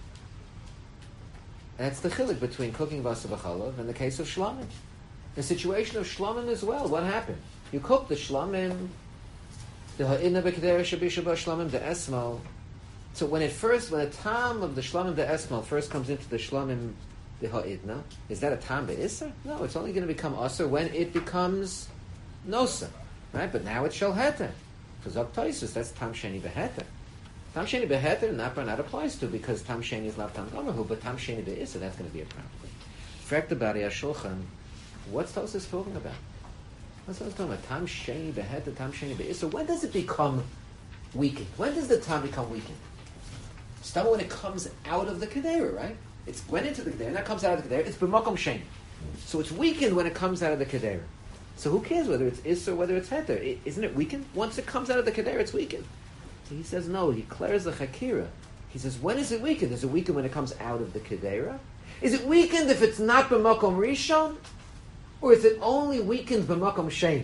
And that's the chiluk between cooking basa b'chalav and the case of shlamim. The situation of shlamim as well. What happened? You cook the shlamim, the ha'idna b'kedera shabisha b'shlamim, the esmal. So when the tam of the shlamim the esmal first comes into the shlamim the ha'idna, is that a tam be'issa? No, it's only going to become asr when it becomes nosa, right? But now it's shel heter. For Zok Tosfos, that's tam sheni beheter. Tam sheni beheter, not applies to because tam sheni is not tam gomerhu, but tam sheni be'issa, that's going to be a problem. Frek the Bari HaShulchan, what's Tosfos talking about? What's Tosfos talking about? Tam sheni beheter, tam sheni be'issa. When does it become weakened? When does the tam become weakened? Start when it comes out of the kedera, right? It's went into the kedera, now comes out of the kedera. It's b'makom sheni, so it's weakened when it comes out of the kedera. So who cares whether it's is or whether it's heter? Isn't it weakened? Once it comes out of the kedera, it's weakened. So he says no. He declares the chakira. He says when is it weakened? Is it weakened when it comes out of the kedera? Is it weakened if it's not b'makom rishon, or is it only weakened b'makom sheni?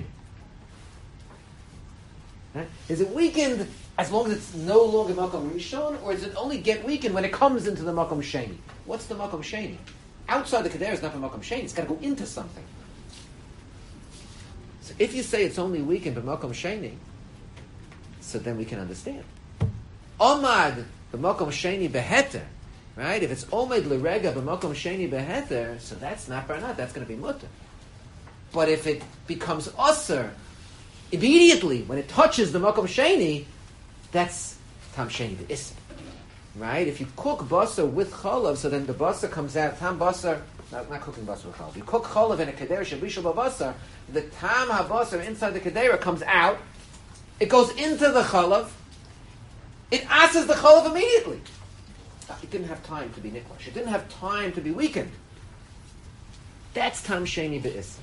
Right? Is it weakened as long as it's no longer makom rishon, or does it only get weakened when it comes into the makom sheni? What's the makom sheni? Outside the kedera is not the makom sheni. It's got to go into something. So if you say it's only weakened by makom sheni, so then we can understand. Omad b'makom sheni beheter, right? If it's omed l'rega b'makom sheni beheter, so that's not barnat. That's going to be mutter. But if it becomes usher immediately when it touches the makom sheni, that's tam sheni b'isr, right? If you cook basar with chalav, so then the basar comes out. Tam basar, not cooking basar with chalav. You cook chalav in a kedera shabishul b'basar. The tam habasar inside the kedera comes out. It goes into the chalav. It asks the chalav immediately. It didn't have time to be niklash. It didn't have time to be weakened. That's tam sheni b'isr.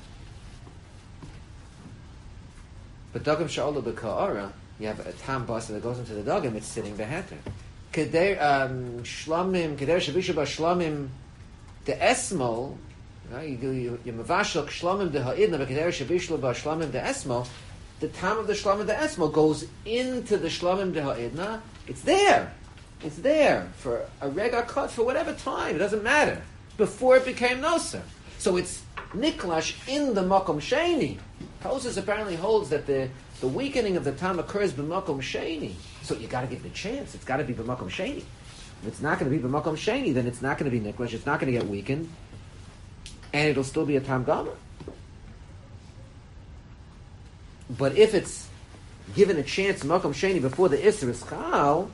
But dagim sha'olah b'ka'ara, you have a tam basar that goes into the dagim, it's sitting beheter. Keder shlamim, keder shavisha b'shlamim de'esmol, you mavashal shlamim de'ha'idna, but keder shavisha b'shlamim de'esmol, the tam of the shlamim de'esmol goes into the shlamim de'ha'idna, it's there. It's there for a rega cut for whatever time, it doesn't matter. Before it became noser. So it's niklash in the makom sheni. Tosas apparently holds that the weakening of the tam occurs b'makom sheni. So you got to give it a chance. It's got to be b'makom sheni. If it's not going to be b'makom sheni, then it's not going to be niklash. It's not going to get weakened, and it'll still be a tam gamer. But if it's given a chance b'makom sheni before the isser is chal,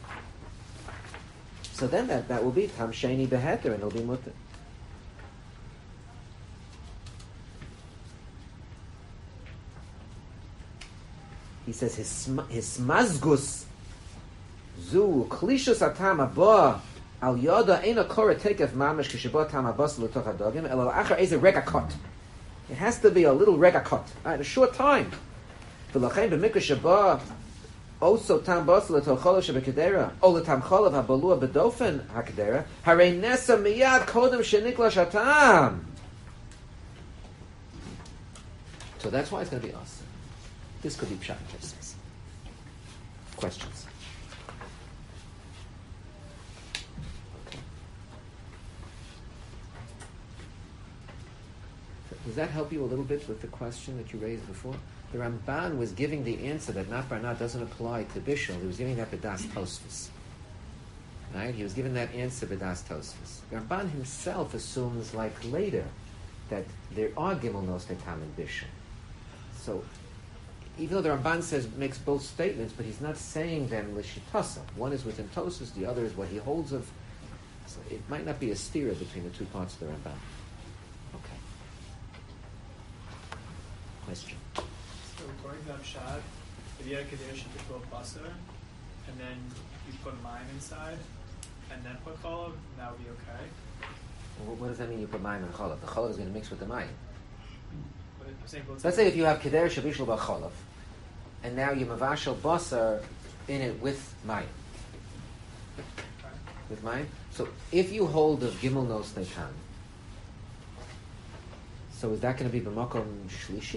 so then that will be tam sheni beheter, and it'll be mutter. He says his mazgus zu klishus atam haba al yada ena kora tekef mamash kishba tam habas l'toch hadagim el achar is a regakot. It has to be a little regakot, right? A short time. V'lachem b'mikra shaba also tam bas l'toch cholav shebekedera o l'tam cholav habalua bedofen hakedera harei nesa miyad kodem shenikla shatam. So that's why it's going to be us. This could be pshat and Tosfos. Questions? Okay. Does that help you a little bit with the question that you raised before? The Ramban was giving the answer that not barnat doesn't apply to Bishul. He was giving that b'das Tosfos. Right? He was giving that answer b'das Tosfos. The Ramban himself assumes, like later, that there are gimel nos tetam in Bishul. So, even though the Ramban makes both statements, but he's not saying them l'shitasa. One is within Tosfos, the other is what he holds of. So it might not be a stira between the two parts of the Ramban. Okay. Question. So according to Amshad, if you had a Kadesh, you could put basar, and then you put mine inside, and then put cholav, that would be okay. Well, what does that mean? You put mayim and cholav. The cholav is going to mix with the mayim. I'm saying both Let's say if you have keder shabishul b'cholav, and now you mavashal basar in it with mayim. With mayim. So if you hold of gimel nos netan, so is that going to be b'makom shlishi?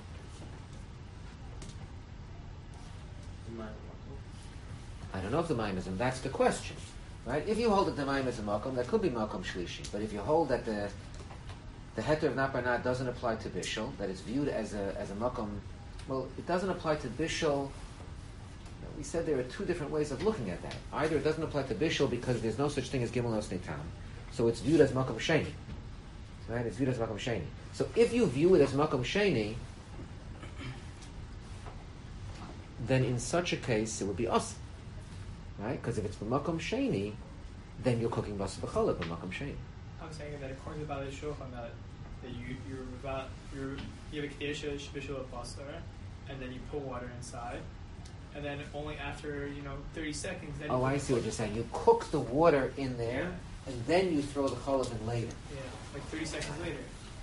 I don't know if the mayim is in. That's the question, right? If you hold that the mayim is a makom, that could be makom shlishi. But if you hold that the heter of naparnat doesn't apply to bishul, that it's viewed as a makom, well, it doesn't apply to bishul. We said there are two different ways of looking at that. Either it doesn't apply to bishul because there's no such thing as gimel nos netam, so it's viewed as makom sheni, right? It's viewed as makom sheni. So if you view it as makom sheni, then in such a case it would be us, right? Because if it's makom sheni, then you're cooking basar b'cholav b'makom sheni. I'm saying that according to the Balei Shulchan, that you have a Kedusha Shabishul basar, and then you put water inside, and then only after 30 seconds. Then Oh, I see what you're saying. You cook the water in there, Yeah. and then you throw the cholav in later. Yeah, like 30 seconds later.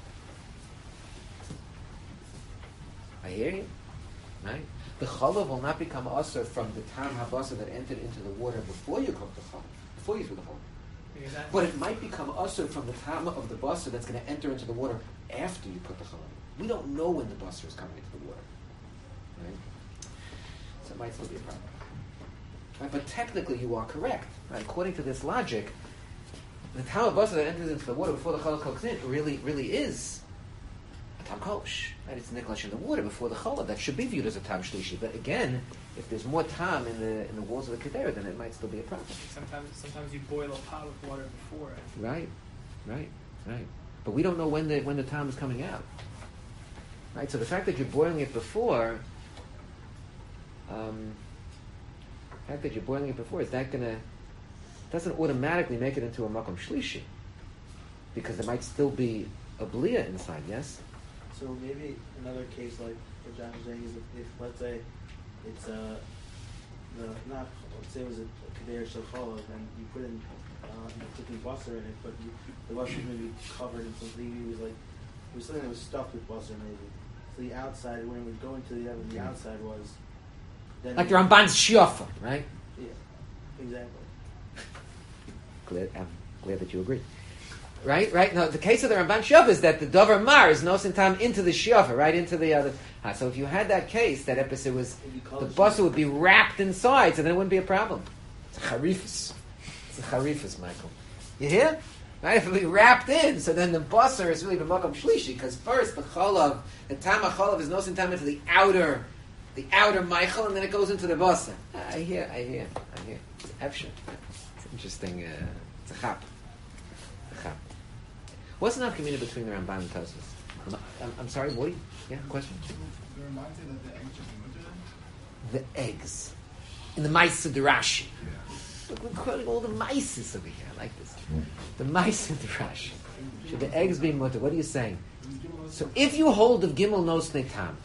I hear you, right? The cholav will not become usher from the tam habasa that entered into the water before you cook the cholav, before you threw the cholav. Exactly. But it might become usher from the tam of the basar that's going to enter into the water after you put the cholav. We don't know when the basar is coming into the water, right? So it might still be a problem. Right? But technically, you are correct. Right? According to this logic, the tam of basar that enters into the water before the cholav cooks in really is a tam kosh. Right? It's niklash in the water before the cholov. That should be viewed as a tam shlishi. But again, if there's more tam in the walls of the kedera, then it might still be a problem. Sometimes you boil a pot with water before it. Right. But we don't know when the tam is coming out. Right. So the fact that you're boiling it before, is that gonna doesn't automatically make it into a makom shlishi, because there might still be a blia inside. Yes. So maybe another case like what John was saying is if let's say it's let's say it was a kader shel and you put in cooking butter in it, but the butter was maybe covered in something. It was something that was stuffed with butter maybe. So the outside, when it would go into the oven, the outside was then Like the Ramban's shiofa, right? Yeah, exactly. I'm glad that you agree. Right? No, the case of the Ramban shiofa is that the davar mar is nosin tam into the shiofa, right into the other. So if you had that case, that episode was the basar would be wrapped inside, so then it wouldn't be a problem. It's a charifus. Michael. You hear? Right? If it would be wrapped in, so then the basar is really the makom shlishi, because first the cholav, the tam cholav is nosin tam into the outer Michael, and then it goes into the basar. I hear. It's efshin. It's interesting. It's a chap. What's the nafkamina between the Ramban and Tosfos? I'm sorry, Woody? Yeah, question? The Ramban say that the eggs should be mutter? The eggs. In the Maisa de Rashi. Look, we're quoting all the Maises over here. I like this. The Maisa de Rashi. Should the eggs be mutter? What are you saying? So if you hold of Gimel Nos Netam,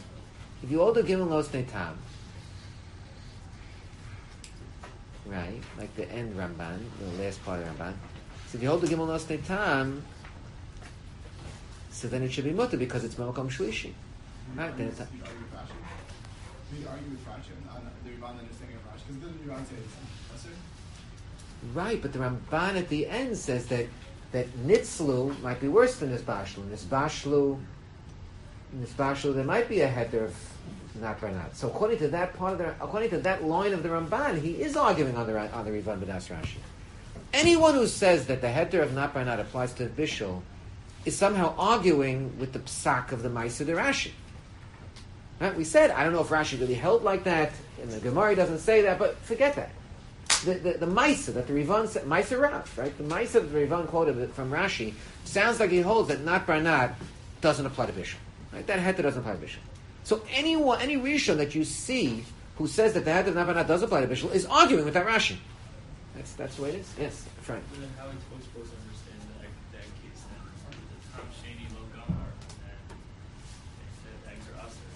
right, like the end Ramban, the last part of Ramban, so if you hold the Gimel Nos Netam, so then it should be mutter because it's Makom Shlishi. Right? Then it's We argue with Rashi on the Ramban understanding of Rashi, because doesn't the Ramban say it's lesser? right, but the Ramban at the end says that Nitzlu might be worse than Nisbashlu. Nisbashlu, there might be a heter of not by not. So according to that line of the Ramban, he is arguing on the Rivan B'das Rashi. Anyone who says that the heter of not by not applies to Bishul is somehow arguing with the psak of the Maisa de Rashi. Right? We said, I don't know if Rashi really held like that, and the Gemara doesn't say that, but forget that. The Maisa that the Rivan said, Maisa Rav, right? The Maisa that the Rivan quoted from Rashi sounds like he holds that not by not doesn't apply to Bishul. Right? That heter doesn't apply to Bishul. So any Rishon that you see who says that the heter of not by not does apply to Bishul is arguing with that Rashi. That's the way it is. Yes, Frank. But then how are we supposed to understand that case then? The Tom Shani Lo Gamar, and they said eggs are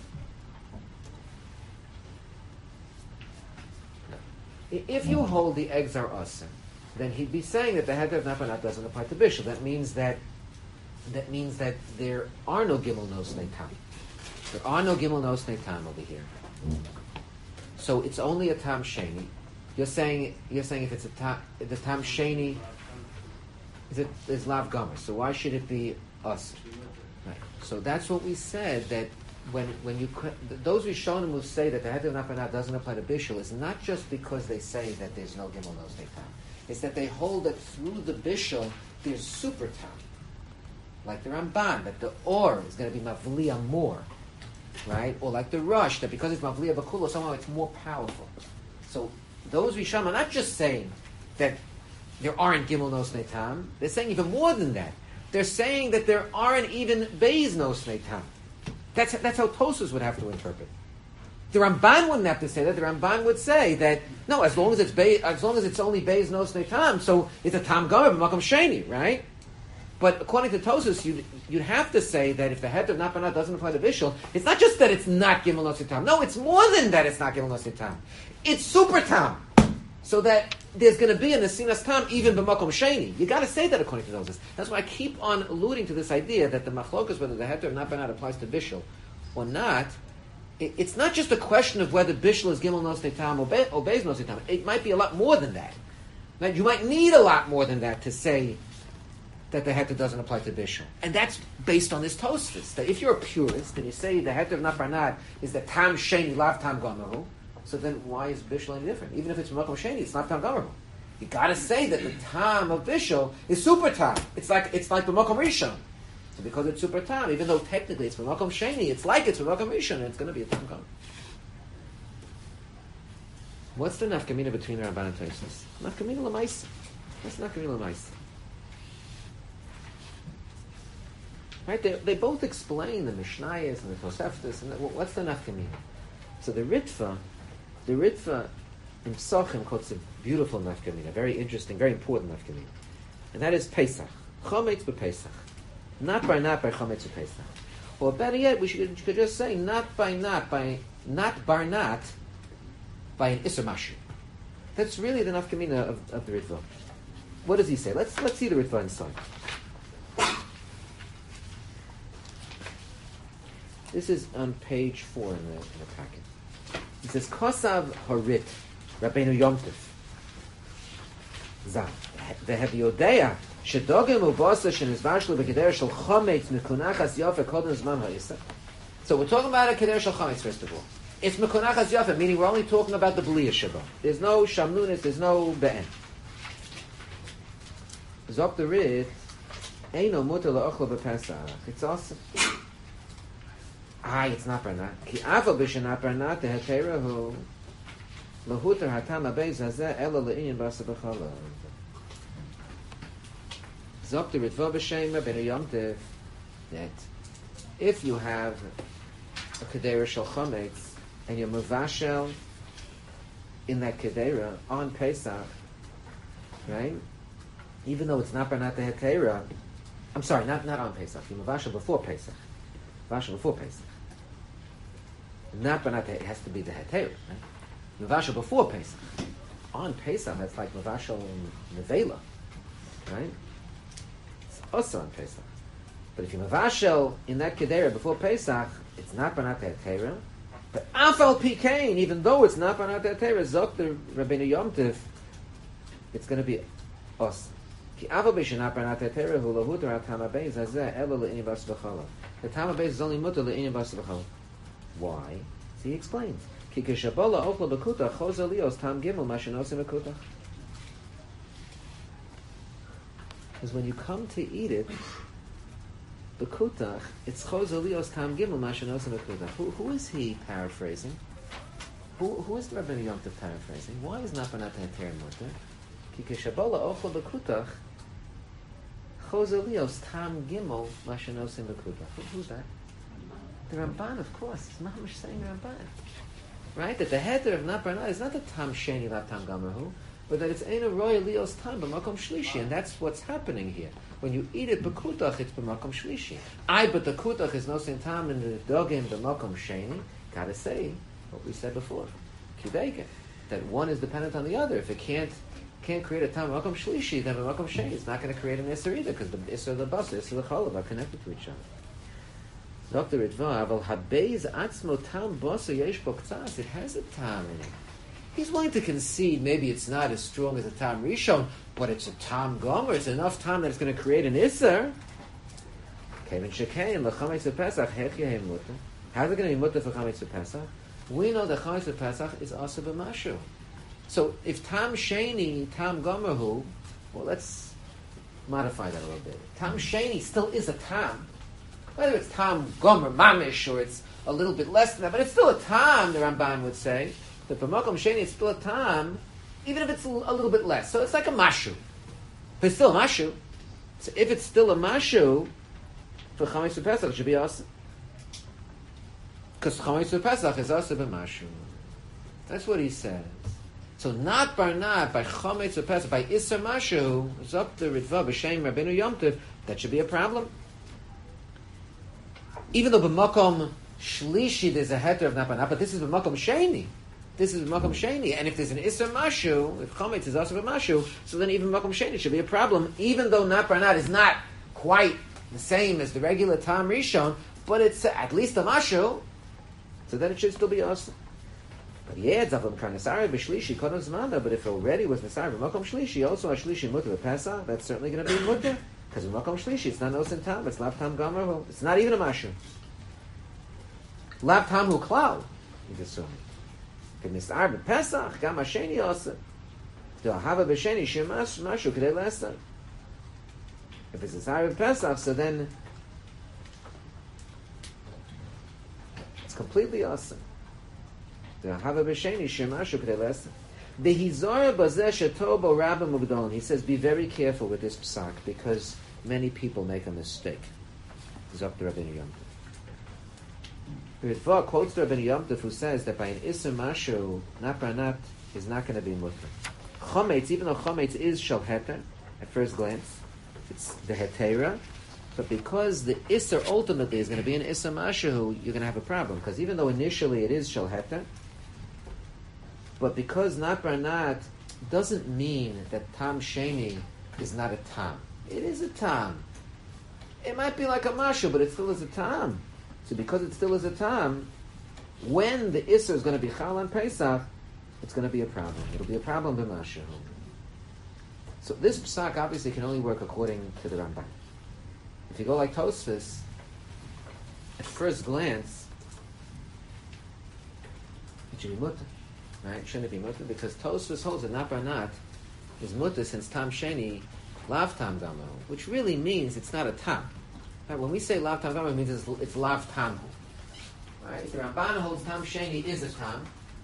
usher. If you hold the eggs are usher, then he'd be saying that the heter of not by not doesn't apply to Bishul. That means that there are no Gimel Nos Neitam. There are no Gimel Nos Neitam over here. So it's only a Tam Sheni. You're saying if it's the Tam Sheni is Lav Gomer. So why should it be us? Right. So that's what we said, that when you those Rishonim who say that the heter of not by not doesn't apply to Bishul is not just because they say that there's no Gimel Nos Neitam. It's that they hold that through the Bishul there's super Tam. Like the Ramban, that the Or is going to be Mavliya more. Right? Or like the Rush, that because it's Mavliya Bakulo, somehow it's more powerful. So those Rishonim are not just saying that there aren't Gimel Nos Neitam. They're saying even more than that. They're saying that there aren't even Beis Nos Neitam. That's how Tosfos would have to interpret. The Ramban wouldn't have to say that. The Ramban would say that no, as long as it's only Beis Nos Neitam, so it's a Tam Gomer B'Makom Sheni, right? But according to Tosfos, you'd have to say that if the heter of not by not doesn't apply to Bishul, it's not just that it's not Gimel Nos Neitam. No, it's more than that. It's not Gimel Nos Neitam. It's super Tam. So that there's going to be a Nesinas Tam even b'makom Sheni. You got to say that according to Tosfos. That's why I keep on alluding to this idea that the machlokas, whether the heter of not by not applies to Bishul or not, it's not just a question of whether Bishul is Gimel Nos Neitam or Beis Nos Neitam. It might be a lot more than that. Right? You might need a lot more than that to say that the heter doesn't apply to Bishul. And that's based on this Tosfos. That if you're a purist and you say the heter of not by not is the Tam Sheni Lav Tam Gomeru, so then why is Bishul any different? Even if it's Makom Sheni, it's not Tam Gomeru. You got to say that the Tam of Bishul is super Tam. It's like the Makom Rishon. So because it's super tam, even though technically it's b'makom sheni, it's like it's b'makom rishon, and it's going to be a tam gomer. What's the nafkamina between the Ramban and Tosfos? Nafkamina l'maisa. What's nafkamina l'maisa? Right? They both explain the Mishnayos and the Toseftos, and what's the nafkamina? So the Ritva in Psachim quotes a beautiful nafkamina, very interesting, very important nafkamina, and that is Pesach. Chometz b'Pesach. Not by chometz b'Pesach. Or better yet, we could just say not by an Isser Mashu. That's really the nafkamina of the Ritva. What does he say? Let's see the Ritva inside. This is on page 4 in the packet. It says Kosav Harit Rabbeinu Yom Tov Zav V'Heviyodea Shedogim Ubasa Shenizvashlu V'Keder Shel Chometz Mekunachas Yofe Kodem Zman HaIsser. So we're talking about a Keder Shel Chometz first of all. It's Mekunachas Yofe, meaning we're only talking about the B'liya Shabbat. There's no Shamnunis, there's no Be'en. Zok the Rit Eino Mutter La'ochlo B'Pesach. It's awesome. It's not Barnat. Ki Avo B'Shenat Barnat Teheterahu Lahuter Hatam Abez Hazeh Ela Le'inyan Basa B'Chala. Zok the Ritva B'Shem Rabbeinu Yom Tov that if you have a Kedera Shel Chometz and you're Muvashel in that Kedera on Pesach, right? Even though it's not Barnat Tehetera, I'm sorry, not on Pesach. You're Muvashel before Pesach. Muvashel before Pesach. Not Barnat, it has to be the Hetera, right? Muvashel before Pesach. On Pesach, that's like Muvashel in Nevela, right? It's also on Pesach. But if you Muvashel in that Kedera before Pesach, it's not Barnat Hetera. But Afal Pikain, even though it's not Barnat Hetera, Zok the Rabbeinu Yom Tov, it's going to be us. Ki Afal B'Shenat Barnat Hetera Hu Lahuter HaTam HaBeis Hazeh Ela Le'inyan Basa B'Chala. The Tam HaBeis is only mutter Le'inyan Basa B'Chala. Why? So he explains. Ki Keshabola Ochla B'Kutach Choza Lios Tam Gimel Mashenosim B'Kutach. Because when you come to eat it, B'Kutach, it's Choza Lios Tam Gimel Mashenosim B'Kutach. Who is he paraphrasing? Who is the Rabbeinu Yom Tov paraphrasing? Why is not Barnat Hetera mutter? Ki Keshabola Ochla B'Kutach Choza Lios Tam Gimel Mashenosim B'Kutach. Who's that? The Ramban, of course. It's Mahamish saying Ramban. Right? That the header of Not Barnat is not the Tam Sheni Lav Tam Gamerhu, but that it's Eina Roya Lios Tam B'Makom Shlishi, and that's what's happening here. When you eat it B'Kutach, it's B'Makom Shlishi. But the Kutach is no same Tam in the Dogim B'Makom Sheni. Gotta say what we said before. Kidega. That one is dependent on the other. If it can't create a Tam B'Makom Shlishi, then B'Makom Sheni is not going to create an Isser either, because the Isser of the Basa, the Isser of the Cholav are connected to each other. Dr. Ritva, Aval Habeiz Atzmo Tam Basa Yesh Bo K'tzas. It has a Tam in it. He's willing to concede maybe it's not as strong as a Tam Rishon, but it's a Tam Gomer. It's enough Tam that it's going to create an Isser. Kevin Shekain L'Chametz Pesach Hech Yehem Mutter. How's it going to be Mutter for Chametz Pesach? We know that Chametz Pesach is also b'mashu. So if Tam Sheni, Tam Gomer Hu, well, let's modify that a little bit. Tam Sheni still is a Tam. Whether it's Tam Gomer Mamish or it's a little bit less than that, but it's still a Tam, the Ramban would say. That for Makom Sheni it's still a Tam, even if it's a little bit less. So it's like a Mashu. But it's still a Mashu. So if it's still a Mashu, for Chametz Pesach it should be awesome. Because Chametz Pesach is also a Mashu. That's what he says. So not Barnat, by Chametz Pesach, by Isser Mashu, it's up to Ritva, B'Shem Rabbeinu Yom Tov, that should be a problem. Even though b'makom shlishi there's a heter of napanah, but this is b'makom sheni. This is b'makom sheni, and if there's an isser mashu, if chametz is also b'mashu, so then even b'makom sheni should be a problem. Even though napanah is not quite the same as the regular tam rishon, but it's at least a mashu, so then it should still be awesome. But yeah, it's avlam karnasari b'shlishi kodem zmanda. But if it already was nasari b'makom shlishi, also a shlishi mutter b'pesach, that's certainly going to be mutter. Because in Makom Shlishi, it's not Osin Tam, it's Lav Tam Gomer. It's not even a Mashu. Lav Tam Hu Klau, he's assuming. If it's Arba Pesach, Gam Hasheni Osin. Do Hava B'Sheni Shemas Mashu K'dei Lester. If it's Arba Pesach, so then It's completely awesome. The Hava B'Sheni Shemashu K'dei Lesa. The Hizar Bazeh Shetobo Rabba Mugdon. He says, be very careful with this psak because many people make a mistake. Zok the Rabbeinu Yom Tov. The Ritva quotes the Rabbeinu Yom Tov who says that by an Isser Mashu, Nat Barnat is not going to be mutter. Chometz, even though Chometz is Shel Heter, at first glance, it's the Hetera, but because the Isser ultimately is going to be an Isser Mashu, you're going to have a problem. Because even though initially it is Shel Heter, but because Nat Barnat doesn't mean that Tam Sheni is not a Tam. It is a Tam. It might be like a Mashu, but it still is a Tam. So because it still is a Tam, when the Isser is going to be Chal on Pesach, it's going to be a problem. It'll be a problem b'Mashu. So this psak obviously can only work according to the Ramban. If you go like Tosfos, at first glance, it should be mutter. Right? Shouldn't it be mutter? Because Tosfos holds that Nat Barnat is mutter since Tam Sheni, Lav Tam Gamo, which really means it's not a Tam. Right? When we say Lav Tam Gamo, it means it's Lav Tam. Right? The Ramban holds Tam Sheni is a Tam.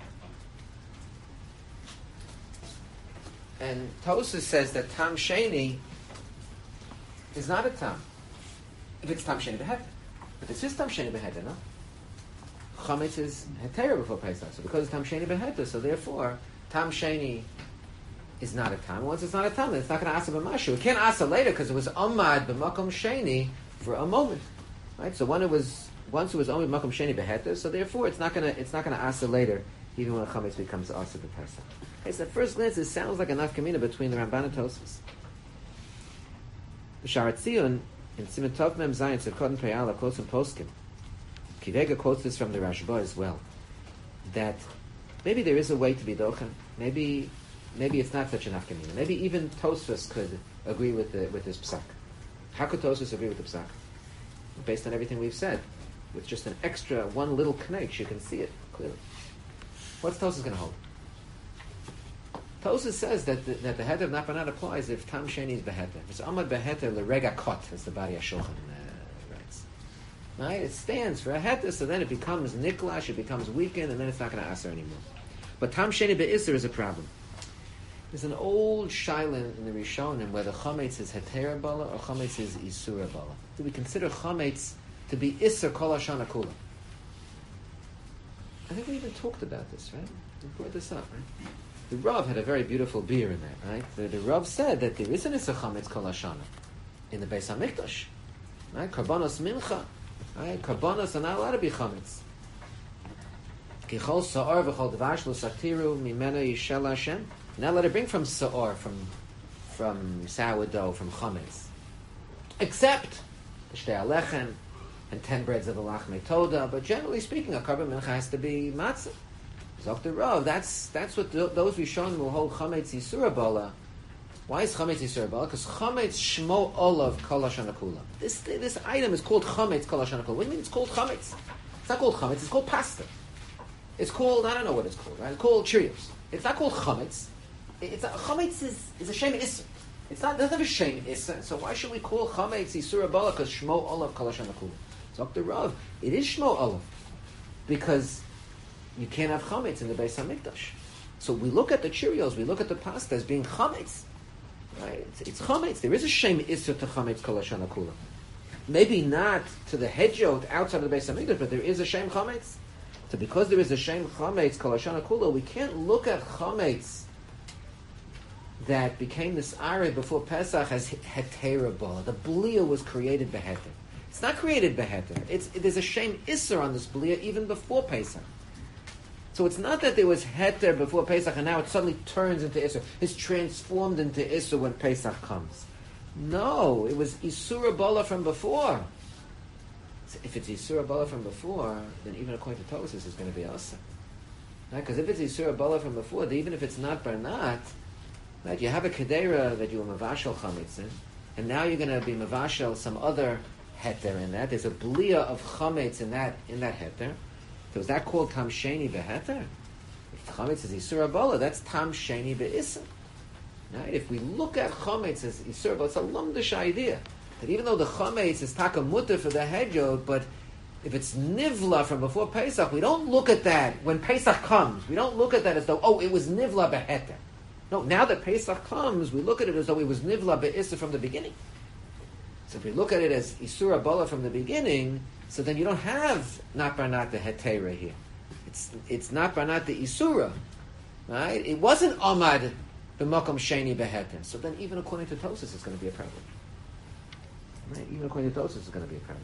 And Tosfos says that Tam Sheni is not a Tam. If it's Tam Sheni Beheter. But it's just Tam Sheni Beheter, no? Chametz is Hetera before Pesach. So because it's Tam Sheni Beheter, so therefore, Tam Sheni is not a Tam. Once it's not a Tam, then it's not going to asa b'mashu. It can't asa later because it was Amad b'makom Sheni for a moment. Right? So once it was Amad b'makom Sheni Beheter, so therefore it's not going to asa later, even when Chametz becomes asa b'Pesach. Okay, so at first glance, it sounds like a nafkamina between the Ramban and Tosfos. The Sharat Zion in Siman Tov Mem Zayin Tzedkot Peyala quotes from Poskim. Kivega quotes this from the Rashba as well. That maybe there is a way to be dochen. Maybe it's not such a nafkamina. Maybe even Tosfos could agree with this psak. How could Tosfos agree with the psak? Based on everything we've said, with just an extra one little knetch, you can see it clearly. What's Tosfos going to hold? Tosfos says that the heter of Nat Barnat applies if Tam Sheni is beheter. If it's Amad beheter l'rega kot, as the Bari HaShulchan writes. Right? It stands for a heter, so then it becomes niklash, it becomes weakened, and then it's not going to aser anymore. But Tam Sheni be'isser is a problem. There's an old shaila in the Rishonim whether Chametz is hetera bala or Chametz is isura bala. Do we consider Chametz to be isser kol hashana kula? I think we even talked about this, right? We brought this up, right? The Rav had a very beautiful beer in that, right? The Rav said that there is an Isser Chametz Kol Hashana in the Beis HaMikdash, right? Karbanos Mincha, right? Karbanos are not allowed to be Chametz. Kichol Sa'or v'chol Dvash lo Saktiru mimena Yishel Hashem. You're not allowed to bring from Sa'or, from sourdough, from Chametz, except the Shtei Alechem and 10 breads of the Lachmei Toda. But generally speaking, a Karban Mincha has to be matzah. Dr. Rav, that's what those Rishonim will hold Chametz Yisura Bala. Why is Chametz Yisura Bala? Because Chametz Shmo Olav Kol Hashana Kula. This item is called Chametz Kol Hashana Kula. What do you mean it's called Chametz? It's not called Chametz, it's called pasta. It's called, I don't know what it's called, right? It's called Cheerios. It's not called Chametz. Chametz is a Shem Isser. It doesn't have a Shem Isser, so why should we call Chametz Yisura Bala? Because Shmo Olav Kol Hashana Kula. Dr. Rav, it is Shmo Olav. Because you can't have chametz in the Beis HaMikdash. So we look at the Cheerios, we look at the pasta as being chametz. Right? It's chametz. There is a shem isser to chametz kol hashana kula. Maybe not to the hedjot outside of the Beis HaMikdash, but there is a shem chametz. So because there is a shem chametz kol hashana kula, we can't look at chametz that became this areh before Pesach as hetera bala. The blia was created beheter. It's not created beheter. There's a shem isser on this blia even before Pesach. So it's not that there was heter before Pesach and now it suddenly turns into Isser. It's transformed into Isser when Pesach comes. No, it was Isura Bala from before. So if it's Isura Bala from before, then even according to Tosfos, it's going to be Asa. Right? Because if it's Isura Bala from before, then even if it's not Barnat, right, you have a Kedera that you were Mavashal Chametz in, and now you're going to be Mavashal some other heter in that. There's a Blia of Chametz in that heter. So is that called Tam Sheni Beheter? If Chametz is Yisur Bala, that's Tam Sheni Be'issa. Right? If we look at Chametz as Yisur Bala, it's a lumdish idea. That even though the Chametz is Taka Mutter for the Hedjot, but if it's nivla from before Pesach, we don't look at that when Pesach comes. We don't look at that as though, oh, it was nivla beheter. No, now that Pesach comes, we look at it as though it was nivla be'issa from the beginning. So if we look at it as isura bala from the beginning, so then you don't have not barnat the hetera here. It's not barnat the isura, right? It wasn't amad b'makom sheni beheter. So then even according to Tosas, it's going to be a problem. Right? Even according to Tosas, it's going to be a problem.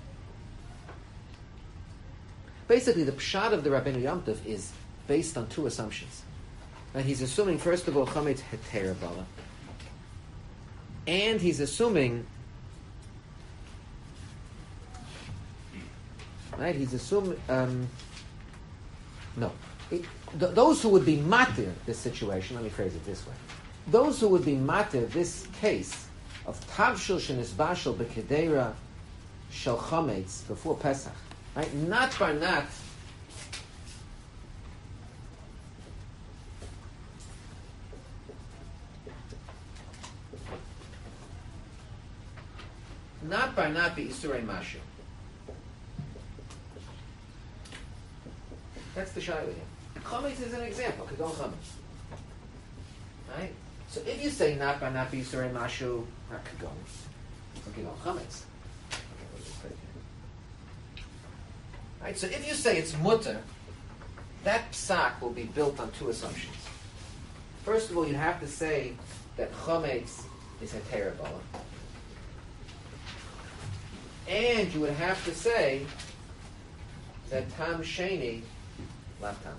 Basically, the pshat of the Rabbeinu Yom Tov is based on two assumptions. Right? He's assuming, first of all, chametz hetera bala, and he's assuming. Right? He's assuming. Those who would be matir this situation, let me phrase it this way. Those who would be matir this case of tavshil shenisbashel bekedera shel chametz before Pesach, right? Not barnat. Not barnat be isurei mashu. That's the shayla here. Chametz is an example. Kedon chametz, right? So if you say not by not be yisurei mashu, not kedon, kedon chametz. Right. So if you say it's mutter, that psak will be built on two assumptions. First of all, you have to say that chametz is hetera bala, and you would have to say that tam sheni. Lav tam.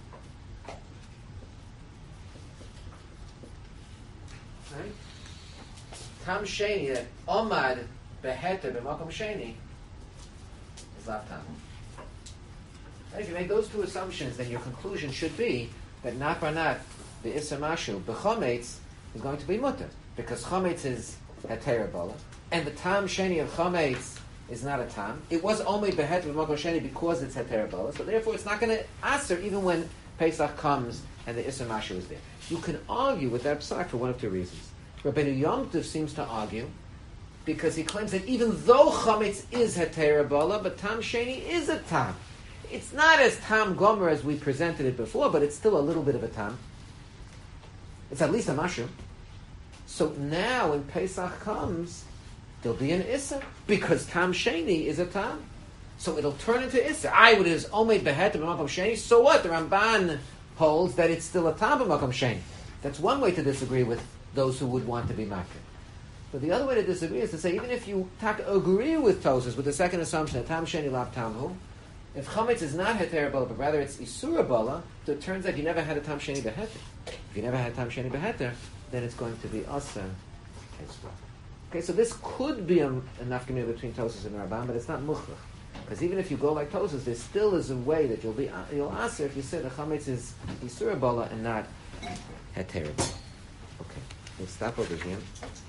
Right? Tam sheni, that omad beheter b'makom sheni, is lav tam. And if you make those two assumptions, then your conclusion should be that not barnat the issa mashu b'chometz is going to be mutter, because chometz is hetera bala, and the tam sheni of chometz is not a tam. It was only beheter b'makom sheni because it's hetera bala, so therefore it's not going to aser even when Pesach comes and the issa mashu is there. You can argue with that psak for one of two reasons. Rabbeinu Yom Tov seems to argue because he claims that even though chametz is hetera bala, but tam sheni is a tam. It's not as tam gomer as we presented it before, but it's still a little bit of a tam. It's at least a mashu. So now when Pesach comes, there'll be an issa because tam sheni is a tam. So it'll turn into issa. I would is omed beheter b'makom sheni. So what? The Ramban holds that it's still a tam b'makom sheni. That's one way to disagree with those who would want to be makir. But the other way to disagree is to say even if you agree with Tosas with the second assumption that tam sheni lav tamhu, if chametz is not hetera bala but rather it's isura bala, so it turns out you never had a tam sheni beheter. If you never had a tam sheni beheter, then it's going to be asa as well. Okay, so this could be a nafkamina between Tosas and Ramban, but it's not muchlach. Because even if you go like Tosas, there still is a way that you'll answer if you say the chametz is isura bala and not hetera bala. Okay, we'll stop over here.